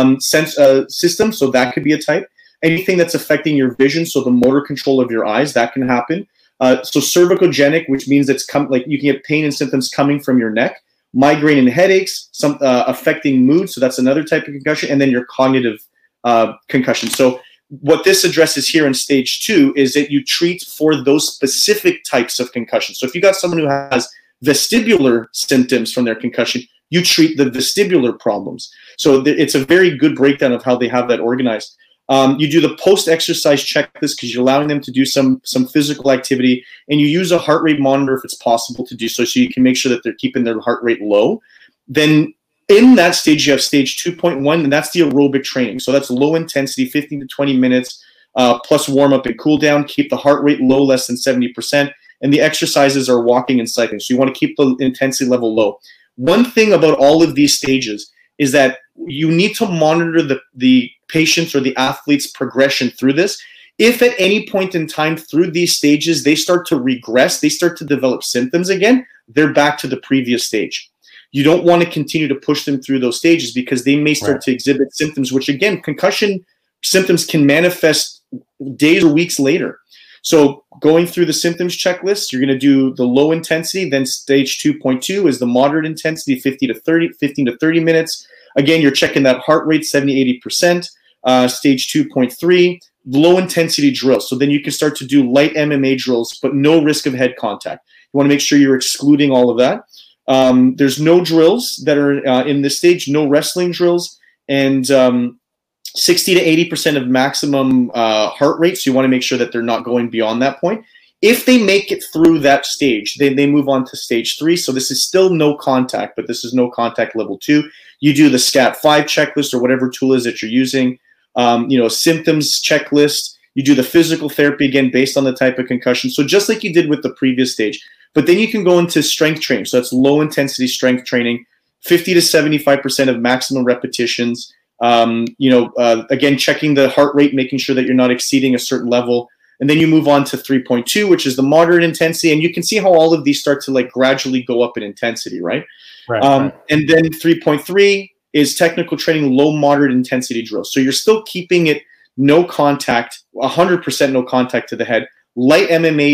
system. So that could be a type. Anything that's affecting your vision, so the motor control of your eyes, that can happen. So cervicogenic, which means it's like you can get pain and symptoms coming from your neck. Migraine and headaches, some affecting mood, so that's another type of concussion, and then your cognitive concussion. So what this addresses here in stage 2 is that you treat for those specific types of concussion. So if you got someone who has vestibular symptoms from their concussion, you treat the vestibular problems. So it's a very good breakdown of how they have that organized. You do the post-exercise checklist because you're allowing them to do some physical activity, and you use a heart rate monitor if it's possible to do so you can make sure that they're keeping their heart rate low. Then in that stage, you have stage 2.1, and that's the aerobic training. So that's low intensity, 15 to 20 minutes, plus warm-up and cool-down. Keep the heart rate low, less than 70%, and the exercises are walking and cycling. So you want to keep the intensity level low. One thing about all of these stages is that you need to monitor the patient's or the athlete's progression through this. If at any point in time through these stages they start to regress, they start to develop symptoms again, they're back to the previous stage. You don't want to continue to push them through those stages because they may start to exhibit symptoms, which again, concussion symptoms can manifest days or weeks later. So going through the symptoms checklist, you're going to do the low intensity, then stage 2.2 is the moderate intensity, 15 to 30 minutes. Again, you're checking that heart rate, 70, 80%. Stage 2.3, low intensity drills. So then you can start to do light MMA drills, but no risk of head contact. You want to make sure you're excluding all of that. There's no drills that are in this stage, no wrestling drills, and 60 to 80% of maximum heart rate. So you want to make sure that they're not going beyond that point. If they make it through that stage, they move on to stage 3. So this is still no contact, but this is no contact level 2. You do the SCAT-5 checklist or whatever tool is that you're using. Symptoms checklist. You do the physical therapy again based on the type of concussion. So just like you did with the previous stage, but then you can go into strength training. So that's low intensity strength training, 50 to 75% of maximum repetitions. Again, checking the heart rate, making sure that you're not exceeding a certain level. And then you move on to 3.2, which is the moderate intensity. And you can see how all of these start to like gradually go up in intensity, right? Right. And then 3.3 is technical training, low, moderate intensity drills. So you're still keeping it no contact, 100% no contact to the head, light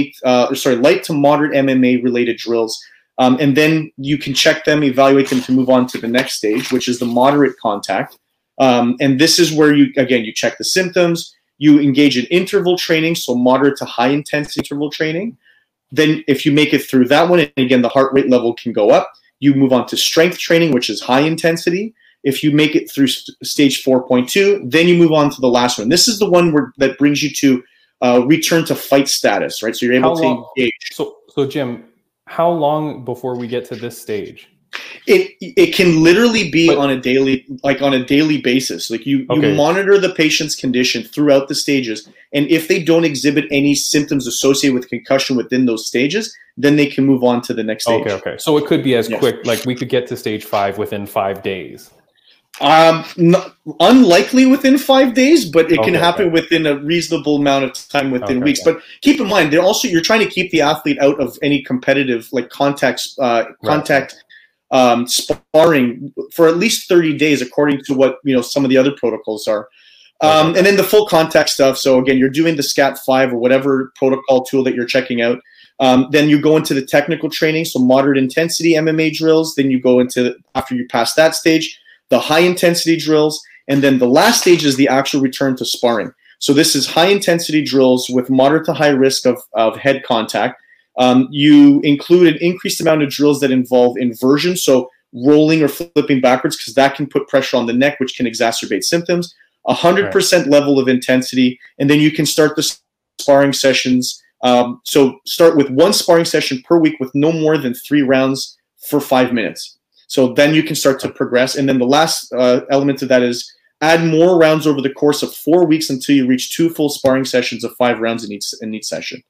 to moderate MMA related drills. And then you can check them, evaluate them to move on to the next stage, which is the moderate contact. And this is where you check the symptoms, you engage in interval training, so moderate to high intensity interval training. Then if you make it through that one, and again, the heart rate level can go up, you move on to strength training, which is high intensity. If you make it through stage 4.2, then you move on to the last one. This is the one that brings you to return to fight status, right? So you're able to engage. So Jim, how long before we get to this stage? It can literally be on a daily basis. Like you monitor the patient's condition throughout the stages, and if they don't exhibit any symptoms associated with concussion within those stages, then they can move on to the next stage. Okay. So it could be as quick, like we could get to stage 5 within 5 days. Unlikely within 5 days, but it can happen within a reasonable amount of time within weeks. But keep in mind, you're trying to keep the athlete out of any competitive like contact sparring for at least 30 days, according to what some of the other protocols are. And then the full contact stuff. So again, you're doing the SCAT-5 or whatever protocol tool that you're checking out. Then you go into the technical training, so moderate intensity MMA drills. Then you go into, after you pass that stage, the high intensity drills. And then the last stage is the actual return to sparring. So this is high intensity drills with moderate to high risk of head contact. You include an increased amount of drills that involve inversion. So rolling or flipping backwards, because that can put pressure on the neck, which can exacerbate symptoms. 100% level of intensity, and then you can start the sparring sessions. So start with 1 sparring session per week with no more than 3 rounds for 5 minutes. So then you can start to progress. And then the last element of that is add more rounds over the course of 4 weeks until you reach 2 full sparring sessions of 5 rounds in each session.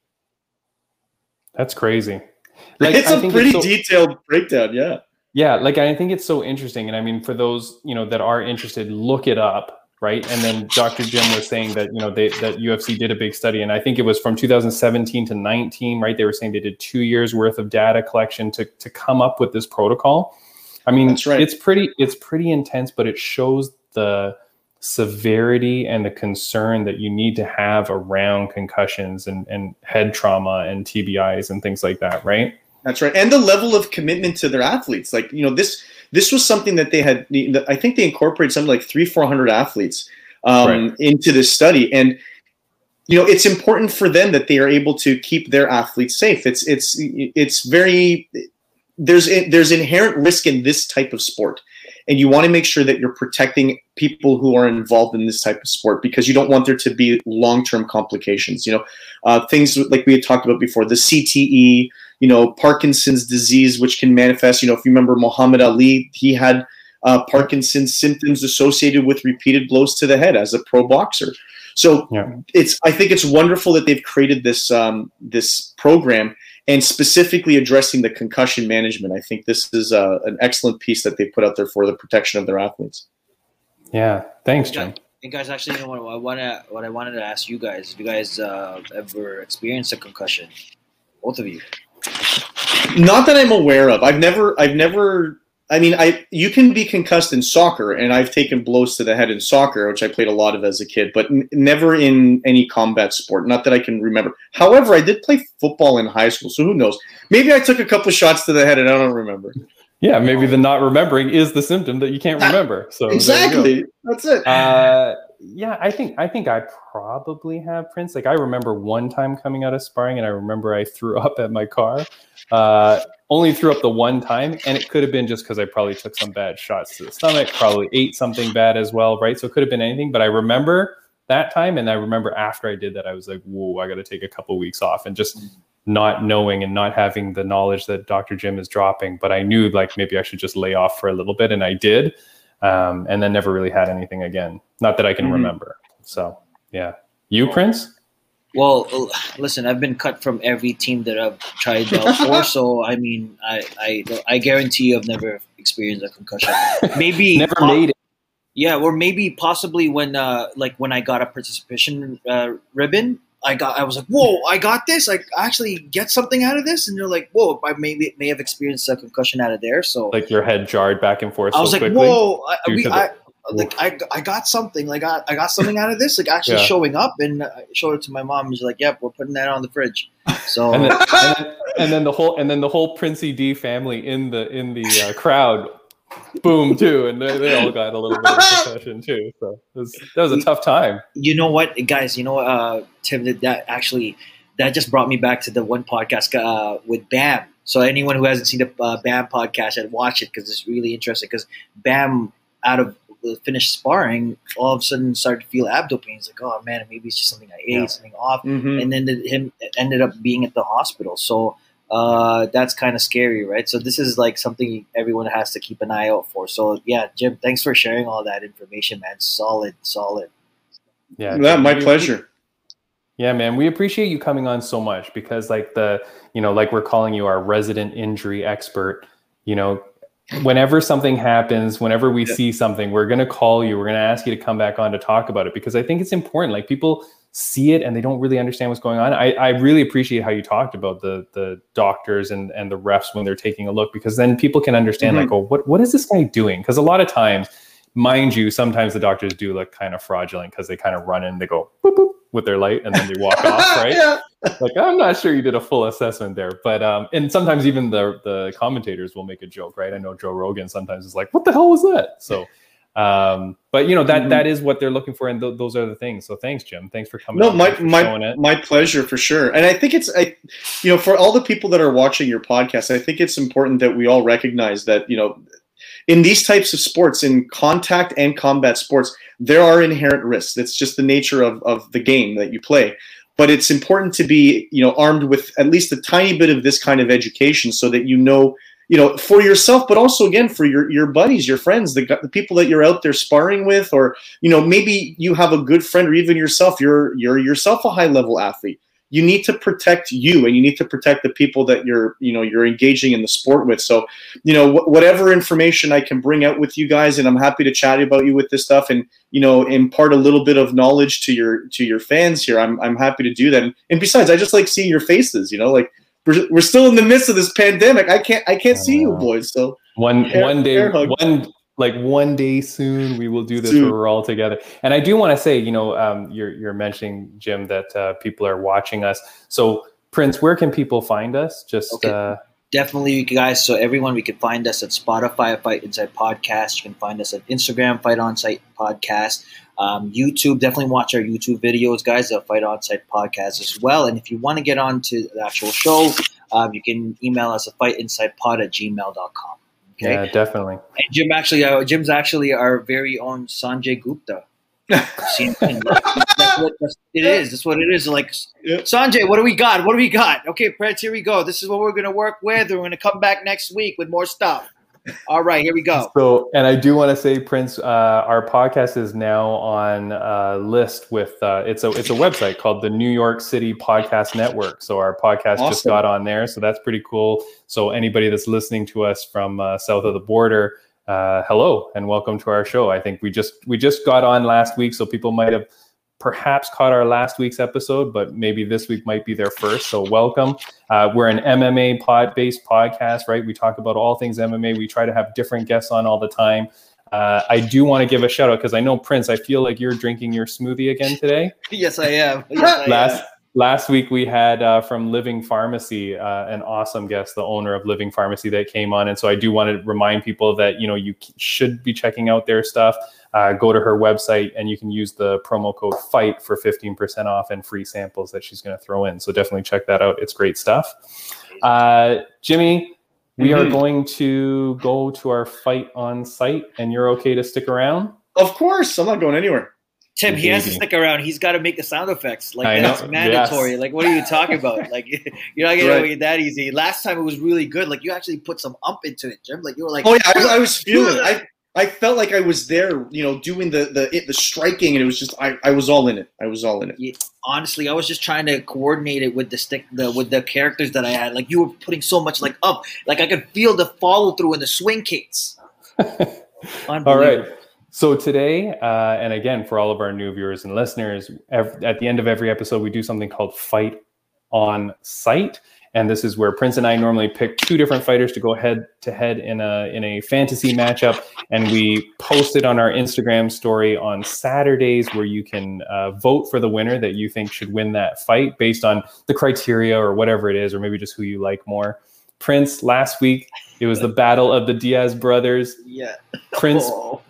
That's crazy. Like, it's a pretty detailed breakdown. Yeah. Yeah. Like, I think it's so interesting. And I mean, for those, that are interested, look it up. Right. And then Dr. Jim was saying that, that UFC did a big study, and I think it was from 2017 to 19, right? They were saying they did 2 years worth of data collection to come up with this protocol. I mean, that's right. It's pretty intense, but it shows the severity and the concern that you need to have around concussions and head trauma and TBIs and things like that. Right. That's right. And the level of commitment to their athletes. Like, this was something that they had, I think they incorporated something like 300-400 athletes into this study. And, it's important for them that they are able to keep their athletes safe. It's very, there's inherent risk in this type of sport. And you want to make sure that you're protecting people who are involved in this type of sport, because you don't want there to be long-term complications. Things like we had talked about before, the CTE, Parkinson's disease, which can manifest. If you remember Muhammad Ali, he had Parkinson's symptoms associated with repeated blows to the head as a pro boxer. So I think it's wonderful that they've created this this program, and specifically addressing the concussion management. I think this is an excellent piece that they put out there for the protection of their athletes. Yeah, thanks, Jim. And guys, actually, what I wanted to ask you guys: have you guys ever experienced a concussion? Both of you? Not that I'm aware of. I've never. I mean, you can be concussed in soccer, and I've taken blows to the head in soccer, which I played a lot of as a kid, but never in any combat sport. Not that I can remember. However, I did play football in high school, so who knows? Maybe I took a couple shots to the head, and I don't remember. Yeah, maybe the not remembering is the symptom that you can't remember. So exactly, that's it. Yeah, I think I probably have, Prince. Like, I remember one time coming out of sparring, and I remember I threw up at my car. Only threw up the one time, and it could have been just because I probably took some bad shots to the stomach, probably ate something bad as well, right? So it could have been anything, but I remember that time, and I remember after I did that, I was like, whoa, I got to take a couple of weeks off, and just not knowing and not having the knowledge that Dr. Jim is dropping. But I knew, like, maybe I should just lay off for a little bit, and I did, and then never really had anything again. Not that I can remember. So, yeah. You, Prince? Well, listen, I've been cut from every team that I've tried out for, so I mean, I guarantee you I've never experienced a concussion. Maybe never made it. Yeah, or maybe possibly when I got a participation ribbon, I was like, whoa, I got this. I actually get something out of this, and they're like, whoa, I may have experienced a concussion out of there. So like your head jarred back and forth. I was so like, quickly whoa, I got something. Like I got something out of this. Like actually showing up, and I showed it to my mom. She's like, "Yep, we're putting that on the fridge." So and then the whole Princey D family in the crowd, boom too, and they all got a little bit of concussion too. So that was a tough time. You know what, guys? Tim, that just brought me back to the one podcast with Bam. So anyone who hasn't seen the Bam podcast, I'd watch it because it's really interesting. Because Bam, out of finished sparring, all of a sudden started to feel abdo pain. He's like, oh man, maybe it's just something I ate, something off. Mm-hmm. And then him ended up being at the hospital. So that's kind of scary, right? So this is like something everyone has to keep an eye out for. So yeah, Jim, thanks for sharing all that information, man. Solid. Yeah, my pleasure. Yeah, man, we appreciate you coming on so much because like like we're calling you our resident injury expert, whenever something happens, whenever we see something, we're going to call you. We're going to ask you to come back on to talk about it because I think it's important. Like people see it and they don't really understand what's going on. I really appreciate how you talked about the doctors and the refs when they're taking a look, because then people can understand like, oh, what is this guy doing? Because a lot of times, mind you, sometimes the doctors do look kind of fraudulent because they kind of run in, they go boop, boop, with their light and then they walk off, right? Like, I'm not sure you did a full assessment there, but and sometimes even the commentators will make a joke, right? I know Joe Rogan sometimes is like, what the hell was that? So, but that is what they're looking for, and those are the things. So thanks, Jim. Thanks for coming. No, my pleasure for sure. And I think it's for all the people that are watching your podcast, I think it's important that we all recognize that in these types of sports, in contact and combat sports, there are inherent risks. It's just the nature of the game that you play. But it's important to be, armed with at least a tiny bit of this kind of education so that for yourself, but also, again, for your buddies, your friends, the people that you're out there sparring with, or, maybe you have a good friend, or even yourself, you're yourself a high-level athlete. You need to protect you, and you need to protect the people that you're engaging in the sport with. So, whatever information I can bring out with you guys, and I'm happy to chat about you with this stuff, and impart a little bit of knowledge to your fans here. I'm happy to do that. And besides, I just like seeing your faces. Like we're still in the midst of this pandemic. I can't see you boys. So one day soon we will do this where we're all together. And I do want to say, you're mentioning, Jim, that people are watching us. So Prince, where can people find us? Definitely, you guys. So everyone, we can find us at Spotify, Fight Insight Podcast. You can find us at Instagram, Fight Onsite Podcast. YouTube, definitely watch our YouTube videos, guys, at Fight Onsite Podcast as well. And if you want to get on to the actual show, you can email us at fightinsightpod@gmail.com. Okay? Yeah, definitely. And Jim's actually our very own Sanjay Gupta. That's what it is. Like, Sanjay, what do we got? Okay, Prince, here we go. This is what we're going to work with. We're going to come back next week with more stuff. All right, here we go. So, and I do want to say, Prince, our podcast is now on a list with, it's a website called the New York City Podcast Network. So our podcast just got on there. So that's pretty cool. So anybody that's listening to us from south of the border, hello and welcome to our show. I think we just got on last week, so people might have perhaps caught our last week's episode, but maybe this week might be their first. So welcome. We're an MMA based podcast, right? We talk about all things MMA. We try to have different guests on all the time. I do want to give a shout out because I know, Prince, I feel like you're drinking your smoothie again today. Yes, I am. Last week we had from Living Pharmacy, an awesome guest, the owner of Living Pharmacy, that came on. And so I do want to remind people that, you should be checking out their stuff. Go to her website and you can use the promo code FIGHT for 15% off and free samples that she's going to throw in. So definitely check that out. It's great stuff. Jimmy, we are going to go to our fight on site, and you're okay to stick around? Of course. I'm not going anywhere. Tim, he has to stick around. He's got to make the sound effects. Like, that's mandatory. Yes. Like, what are you talking about? Like, you're not getting away that easy. Last time it was really good. Like, you actually put some into it, Jim. Like, you were like, oh yeah, I was feeling it. I felt like I was there, doing the striking, and it was just I was all in it. Yeah, honestly, I was just trying to coordinate it with with the characters that I had. Like, you were putting so much up. Like, I could feel the follow through and the swing kicks. All right. So today, and again, for all of our new viewers and listeners, at the end of every episode, we do something called Fight on Site. And this is where Prince and I normally pick two different fighters to go head to head in a fantasy matchup. And we post it on our Instagram story on Saturdays, where you can vote for the winner that you think should win that fight based on the criteria or whatever it is, or maybe just who you like more. Prince, last week, it was the battle of the Diaz brothers. Yeah. Prince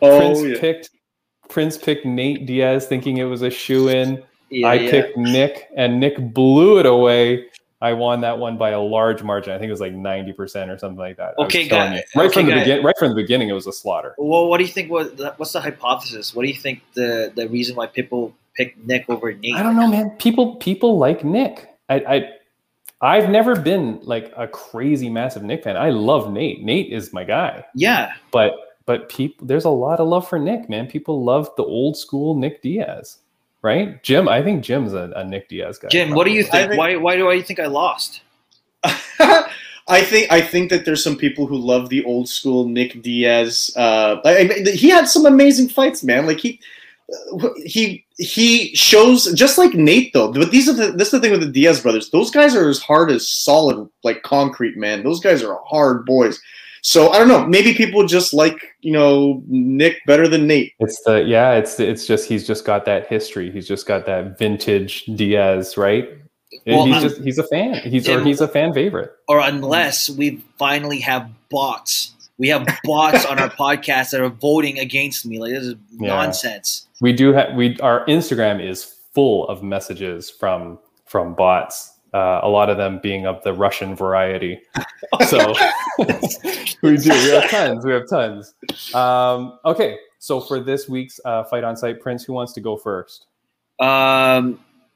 picked Nate Diaz thinking it was a shoe-in. I picked Nick, and Nick blew it away. I won that one by a large margin. I think it was like 90% or something like that. Okay, guys. Right from the beginning, it was a slaughter. Well, what do you think? What's the hypothesis? What do you think the reason why people picked Nick over Nate? I don't know, man. People like Nick. I've never been like a crazy massive Nick fan. I love Nate. Nate is my guy. Yeah. But people, there's a lot of love for Nick, man. People love the old school Nick Diaz. Right? Jim, I think Jim's a Nick Diaz guy. Jim, probably. What do you think? Why do I think I lost? I think that there's some people who love the old school Nick Diaz. He had some amazing fights, man. Like he shows, just like Nate though. But this is the thing with the Diaz brothers. Those guys are as hard as solid, like concrete, man. Those guys are hard boys. So I don't know. Maybe people just like Nick better than Nate. It's just he's just got that history. He's just got that vintage Diaz, right? Well, he's a fan. He's a fan favorite. Or unless we finally have bots. We have bots on our podcast that are voting against me. Like, this is nonsense. We do have our Instagram is full of messages from bots A lot of them being of the Russian variety. So we do. We have tons. We have tons. Okay. So for this week's Fight on Site, Prince, who wants to go first? I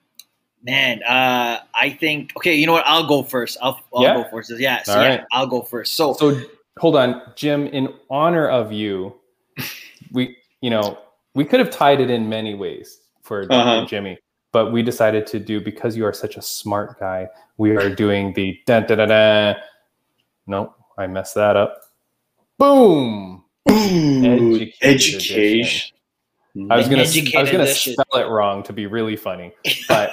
think, okay, you know what? I'll go first. I'll go first. Yeah. So right. I'll go first. So hold on, Jim, in honor of you, we could have tied it in many ways for Jimmy. But we decided to do, because you are such a smart guy, we are doing the da-da-da-da. No, I messed that up. Boom! Education. I was gonna spell it wrong to be really funny. But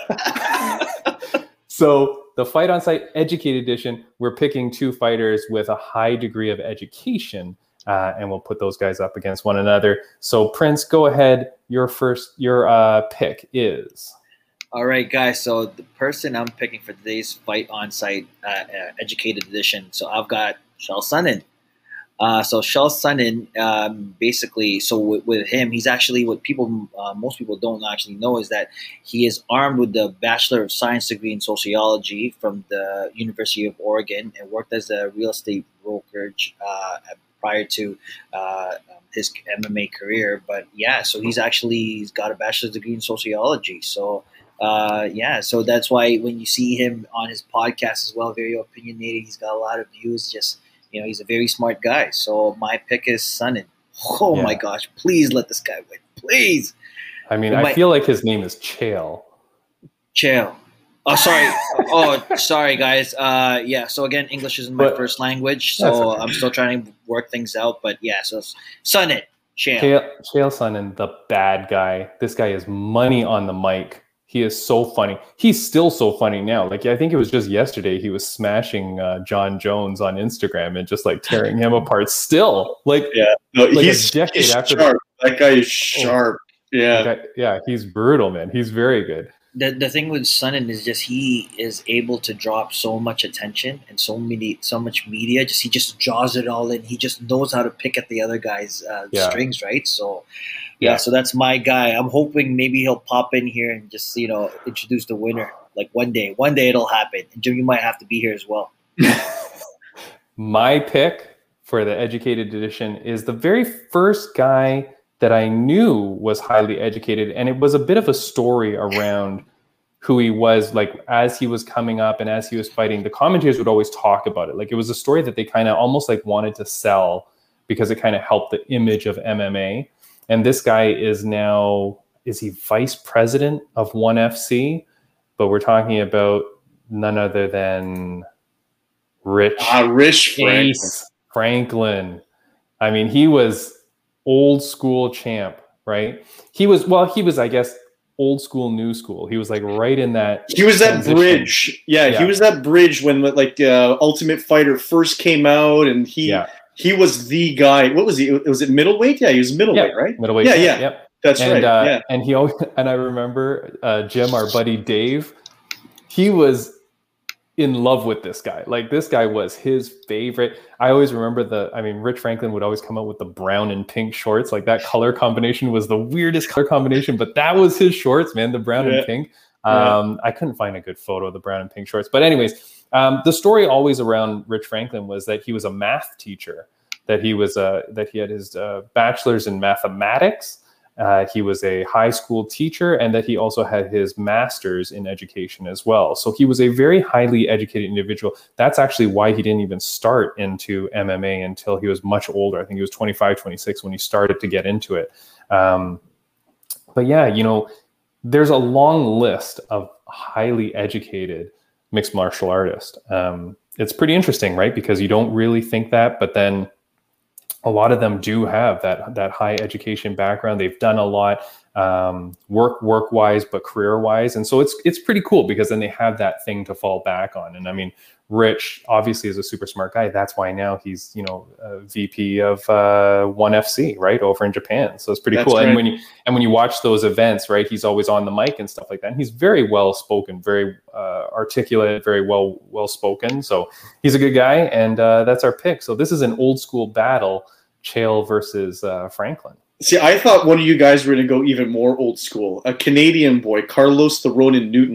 so the Fight on Site Educated Edition, we're picking two fighters with a high degree of education, and we'll put those guys up against one another. So Prince, go ahead. Your pick is... All right, guys. So the person I'm picking for today's Fight on Site Educated Edition. So I've got Chael Sonnen. So Chael Sonnen, basically, so with him, he's actually what most people don't actually know is that he is armed with the Bachelor of Science degree in sociology from the University of Oregon and worked as a real estate brokerage prior to his MMA career. But yeah, so he's got a bachelor's degree in sociology. So so that's why when you see him on his podcast as well, very opinionated, he's got a lot of views. Just, he's a very smart guy. So my pick is Sonnen. Oh my gosh, please let this guy win, please. I mean, I feel like his name is Chael. Chael. Oh, sorry. Sorry, guys. So again, English isn't my first language, so okay. I'm still trying to work things out. But yeah, so Sonnen. Chael Sonnen, the bad guy. This guy is money on the mic. He is so funny. He's still so funny now. Like, I think it was just yesterday he was smashing John Jones on Instagram and just like tearing him apart still. Like, he's sharp. That guy is sharp. He's brutal, man. He's very good. The thing with Sonnen is just he is able to drop so much attention and so much media. He just draws it all in. He just knows how to pick at the other guy's strings, right? So so that's my guy. I'm hoping maybe he'll pop in here and just introduce the winner. Like one day it'll happen. And Jim, you might have to be here as well. My pick for the Educated Edition is the very first guy that I knew was highly educated. And it was a bit of a story around who he was, like, as he was coming up and as he was fighting. The commentators would always talk about it. Like, it was a story that they kind of almost like wanted to sell because it kind of helped the image of MMA. And this guy is he vice president of ONE FC? But we're talking about none other than Rich Franklin. I mean, he was old school champ, right? He was, I guess, old school, new school. He was like right in that. He was that bridge. Yeah, he was that bridge when Ultimate Fighter first came out, and he was the guy. What was he? Was it middleweight? Yeah, he was middleweight, right? Middleweight. Yeah. Yep. That's right. And he always, and I remember Jim, our buddy Dave, he was in love with this guy. Like, this guy was his favorite. I always remember Rich Franklin would always come out with the brown and pink shorts. Like, that color combination was the weirdest color combination, but that was his shorts, man, the brown and pink. I couldn't find a good photo of the brown and pink shorts. But anyways, the story always around Rich Franklin was that he was a math teacher, that he had his bachelor's in mathematics. He was a high school teacher, and that he also had his master's in education as well. So he was a very highly educated individual. That's actually why he didn't even start into MMA until he was much older. I think he was 25, 26 when he started to get into it. But yeah, there's a long list of highly educated mixed martial artists. It's pretty interesting, right? Because you don't really think that, but then a lot of them do have that high education background. They've done a lot, work-wise, but career-wise. And so it's pretty cool because then they have that thing to fall back on. And I mean, Rich obviously is a super smart guy. That's why now he's, a VP of ONE FC, right, over in Japan. So it's pretty cool. Right. And when you watch those events, right, he's always on the mic and stuff like that. And he's very well spoken, very articulate, very well spoken. So he's a good guy, and that's our pick. So this is an old school battle, Chael versus Franklin. See, I thought one of you guys were going to go even more old school. A Canadian boy, Carlos the Ronin Newton.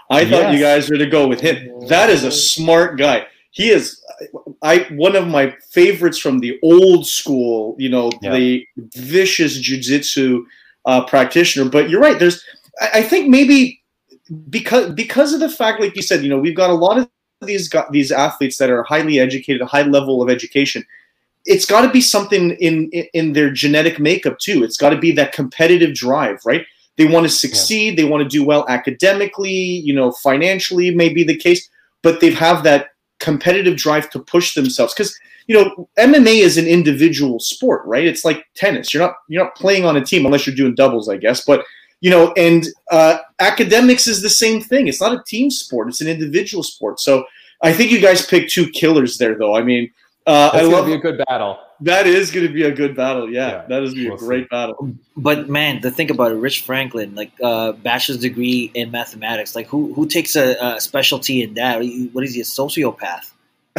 I thought you Yes. guys were to go with him. That is a smart guy. He is one of my favorites from the old school, the vicious jiu-jitsu practitioner. But you're right. I think maybe because of the fact, like you said, we've got a lot of these athletes that are highly educated, a high level of education. It's got to be something in their genetic makeup too. It's got to be that competitive drive, right? They want to succeed. They want to do well academically, financially may be the case, but they have that competitive drive to push themselves. Because, MMA is an individual sport, right? It's like tennis. You're not playing on a team unless you're doing doubles, I guess. But, and academics is the same thing. It's not a team sport. It's an individual sport. So I think you guys picked two killers there, though. I mean, I love be a good battle. That is going to be a good battle. Yeah, that is going to be a great battle. But man, to think about it, Rich Franklin, like bachelor's degree in mathematics, like who takes a specialty in that? What is he, a sociopath?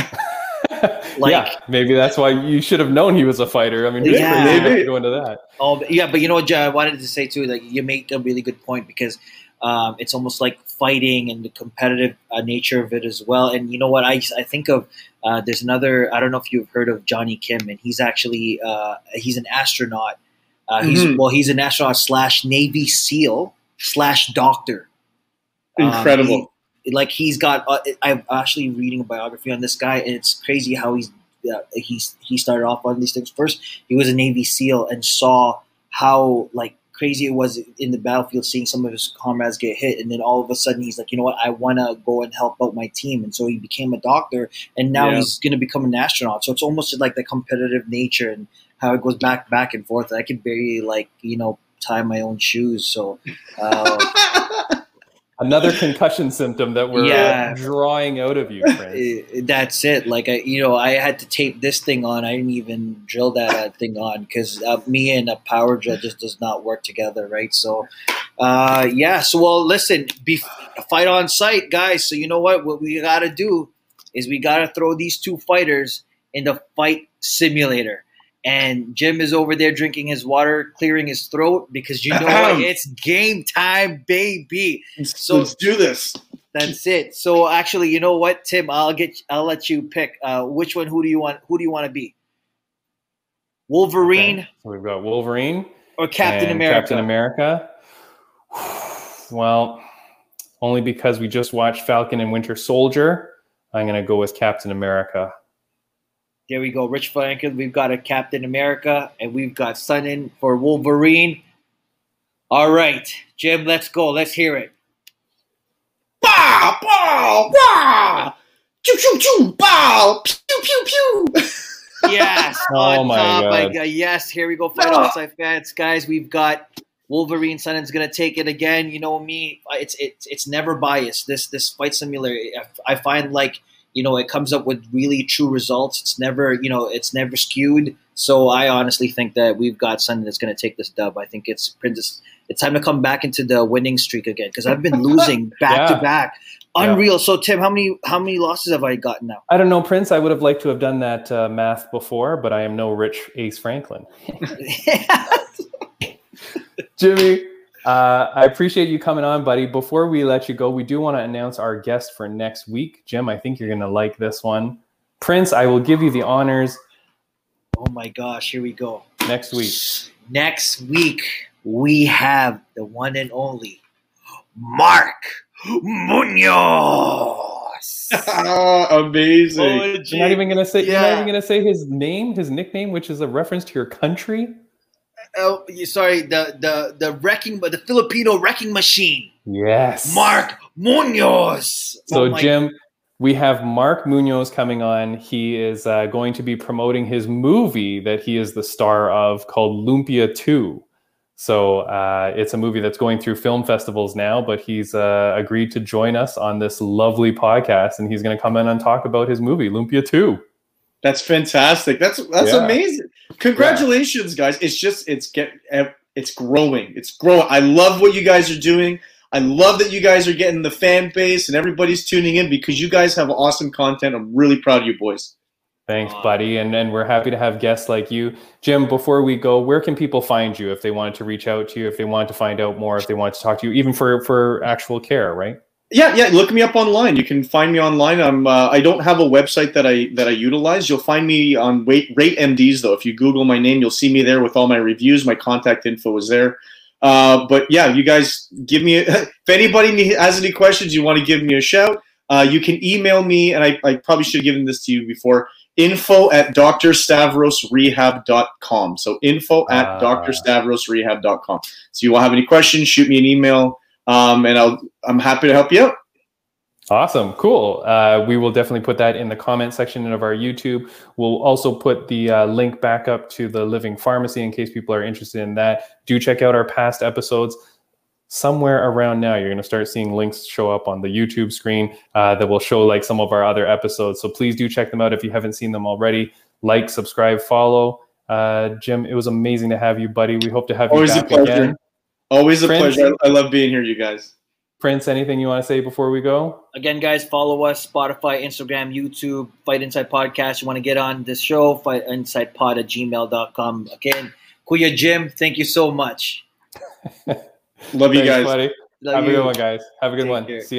Maybe that's why you should have known he was a fighter. I mean, maybe go into that. Oh, yeah, but you know what, Jay, I wanted to say too, like you make a really good point because it's almost like fighting and the competitive nature of it as well. And you know what, I think of there's another. I don't know if you've heard of Johnny Kim, and he's actually he's an astronaut. He's an astronaut / Navy SEAL / doctor. Incredible. He's got. I'm actually reading a biography on this guy, and it's crazy how he started off on these things. First, he was a Navy SEAL and saw how crazy it was in the battlefield, seeing some of his comrades get hit, and then all of a sudden he's like, you know what, I want to go and help out my team, and so he became a doctor, and now he's going to become an astronaut. So it's almost like the competitive nature and how it goes back and forth. I could barely tie my own shoes. So another concussion symptom that we're drawing out of you, Prince. That's it. I had to tape this thing on. I didn't even drill that thing on because me and a power drill just does not work together, right? So, So, well, listen, fight on site, guys. So you know what we got to do is we got to throw these two fighters in the fight simulator. And Jim is over there drinking his water, clearing his throat because you know what? It's game time, baby. So let's do this. That's it. So actually, you know what, Tim? I'll let you pick. Which one? Who do you want? Who do you want to be? Wolverine. Okay. So we've got Wolverine or Captain America. Captain America. Well, only because we just watched Falcon and Winter Soldier, I'm going to go with Captain America. There we go. Rich Franklin. We've got a Captain America, and we've got Sonnen for Wolverine. All right, Jim, let's go. Let's hear it. Bow, bow, bow. Choo, choo, choo, bow. Pew, pew, pew. Yes. Oh, my God. Yes, here we go. Fight outside fans. Guys, we've got Wolverine. Sonnen's going to take it again. You know me. It's never biased. This fight simulator, I find it comes up with really true results. It's never skewed. So I honestly think that we've got something that's going to take this dub. I think it's time to come back into the winning streak again because I've been losing back to back. Unreal. Yeah. So Tim, how many losses have I gotten now? I don't know, Prince. I would have liked to have done that math before, but I am no Rich Ace Franklin. Jimmy, I appreciate you coming on, buddy. Before we let you go, we do want to announce our guest for next week. Jim, I think you're going to like this one. Prince, I will give you the honors. Oh my gosh, here we go. Next week. Next week, we have the one and only Mark Munoz. Amazing. You're not even going to say you're not even going to say his name, his nickname, which is a reference to your country? Oh, sorry, the Filipino wrecking machine. Yes. Mark Munoz. So, Jim, we have Mark Munoz coming on. He is going to be promoting his movie that he is the star of called Lumpia 2. So it's a movie that's going through film festivals now, but he's agreed to join us on this lovely podcast, and he's going to come in and talk about his movie, Lumpia 2. That's fantastic. That's amazing. Congratulations, guys. It's growing. It's growing. I love what you guys are doing. I love that you guys are getting the fan base and everybody's tuning in because you guys have awesome content. I'm really proud of you boys. Thanks, buddy. And we're happy to have guests like you. Jim, before we go, where can people find you if they wanted to reach out to you, if they wanted to find out more, if they wanted to talk to you, even for actual care, right? Yeah. Look me up online. You can find me online. I don't have a website that I utilize. You'll find me on Rate MDs though. If you Google my name, you'll see me there with all my reviews. My contact info is there. But yeah, you guys give me if anybody has any questions, you want to give me a shout. You can email me, and I probably should have given this to you before. info@drstavrosrehab.com. So info@drstavrosrehab.com. So you will have any questions, shoot me an email, and I'm happy to help you out. Awesome. Cool. We will definitely put that in the comment section of our YouTube. We'll also put the link back up to the Living Pharmacy in case people are interested in that. Do check out our past episodes. Somewhere around now, you're going to start seeing links show up on the YouTube screen that will show like some of our other episodes. So please do check them out if you haven't seen them already. Like, subscribe, follow. Jim, it was amazing to have you, buddy. We hope to have you back again. Always a pleasure. I love being here, you guys. Prince, anything you want to say before we go? Again, guys, follow us, Spotify, Instagram, YouTube, Fight Inside Podcast. You want to get on this show, fightinsidepod@gmail.com. Again, Kuya Jim, thank you so much. Love you guys. Buddy. Love Have you. a good one, guys. Have a good Take one. care. See you.